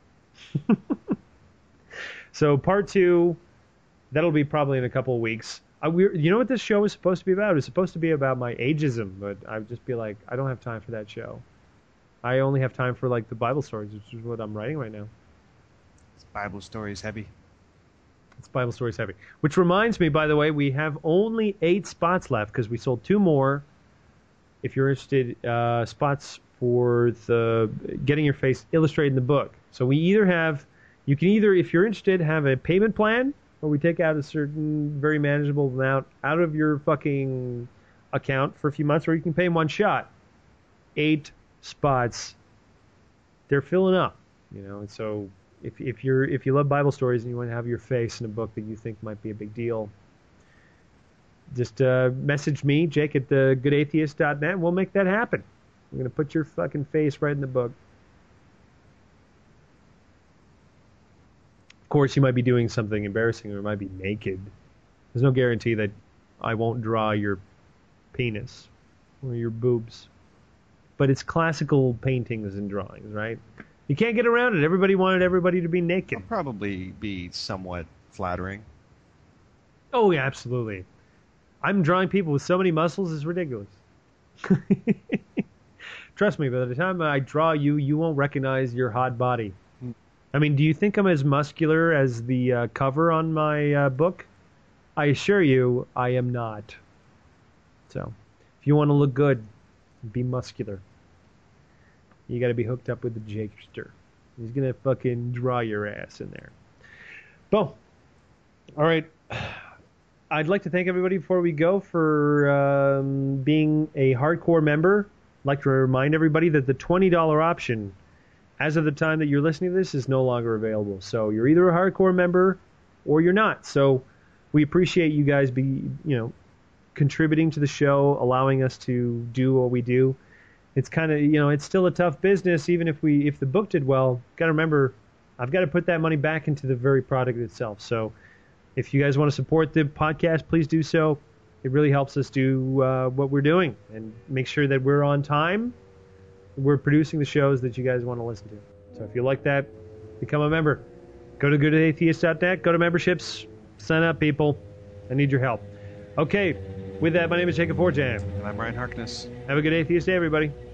So part two, that'll be probably in a couple of weeks. I, we, you know what this show is supposed to be about? It's supposed to be about my ageism, but I'd just be like, I don't have time for that show. I only have time for like the Bible stories, which is what I'm writing right now. It's Bible stories heavy. It's Bible stories heavy. Which reminds me, by the way, we have only eight spots left because we sold two more. If you're interested, uh, spots for the getting your face illustrated in the book. So we either have, you can either, if you're interested, have a payment plan where we take out a certain very manageable amount out of your fucking account for a few months, or you can pay in one shot. Eight spots. They're filling up, you know, and so if if you're if you love Bible stories and you want to have your face in a book that you think might be a big deal, just uh, message me, Jake at the good atheist dot net, and we'll make that happen. We're going to put your fucking face right in the book. Of course, you might be doing something embarrassing, or it might be naked. There's no guarantee that I won't draw your penis or your boobs. But it's classical paintings and drawings, right? You can't get around it. Everybody wanted everybody to be naked. It'll probably be somewhat flattering. Oh, yeah, absolutely. I'm drawing people with so many muscles, it's ridiculous. Trust me, by the time I draw you, you won't recognize your hot body. I mean, do you think I'm as muscular as the uh, cover on my uh, book? I assure you, I am not. So, if you want to look good, be muscular, you got to be hooked up with the Jakester. He's going to fucking draw your ass in there. Boom. All right. I'd like to thank everybody before we go for um, being a hardcore member. I'd like to remind everybody that the twenty dollars option, as of the time that you're listening to this, is no longer available. So you're either a hardcore member or you're not. So we appreciate you guys be, you know, contributing to the show, allowing us to do what we do. It's kind of, you know, it's still a tough business, even if we, if the book did well. Got to remember, I've got to put that money back into the very product itself. So if you guys want to support the podcast, please do so. It really helps us do uh, what we're doing and make sure that we're on time. We're producing the shows that you guys want to listen to. So if you like that, become a member. Go to good atheist dot net, go to memberships, sign up, people. I need your help. Okay, with that, my name is Jacob Porjam. And I'm Ryan Harkness. Have a good atheist day, everybody.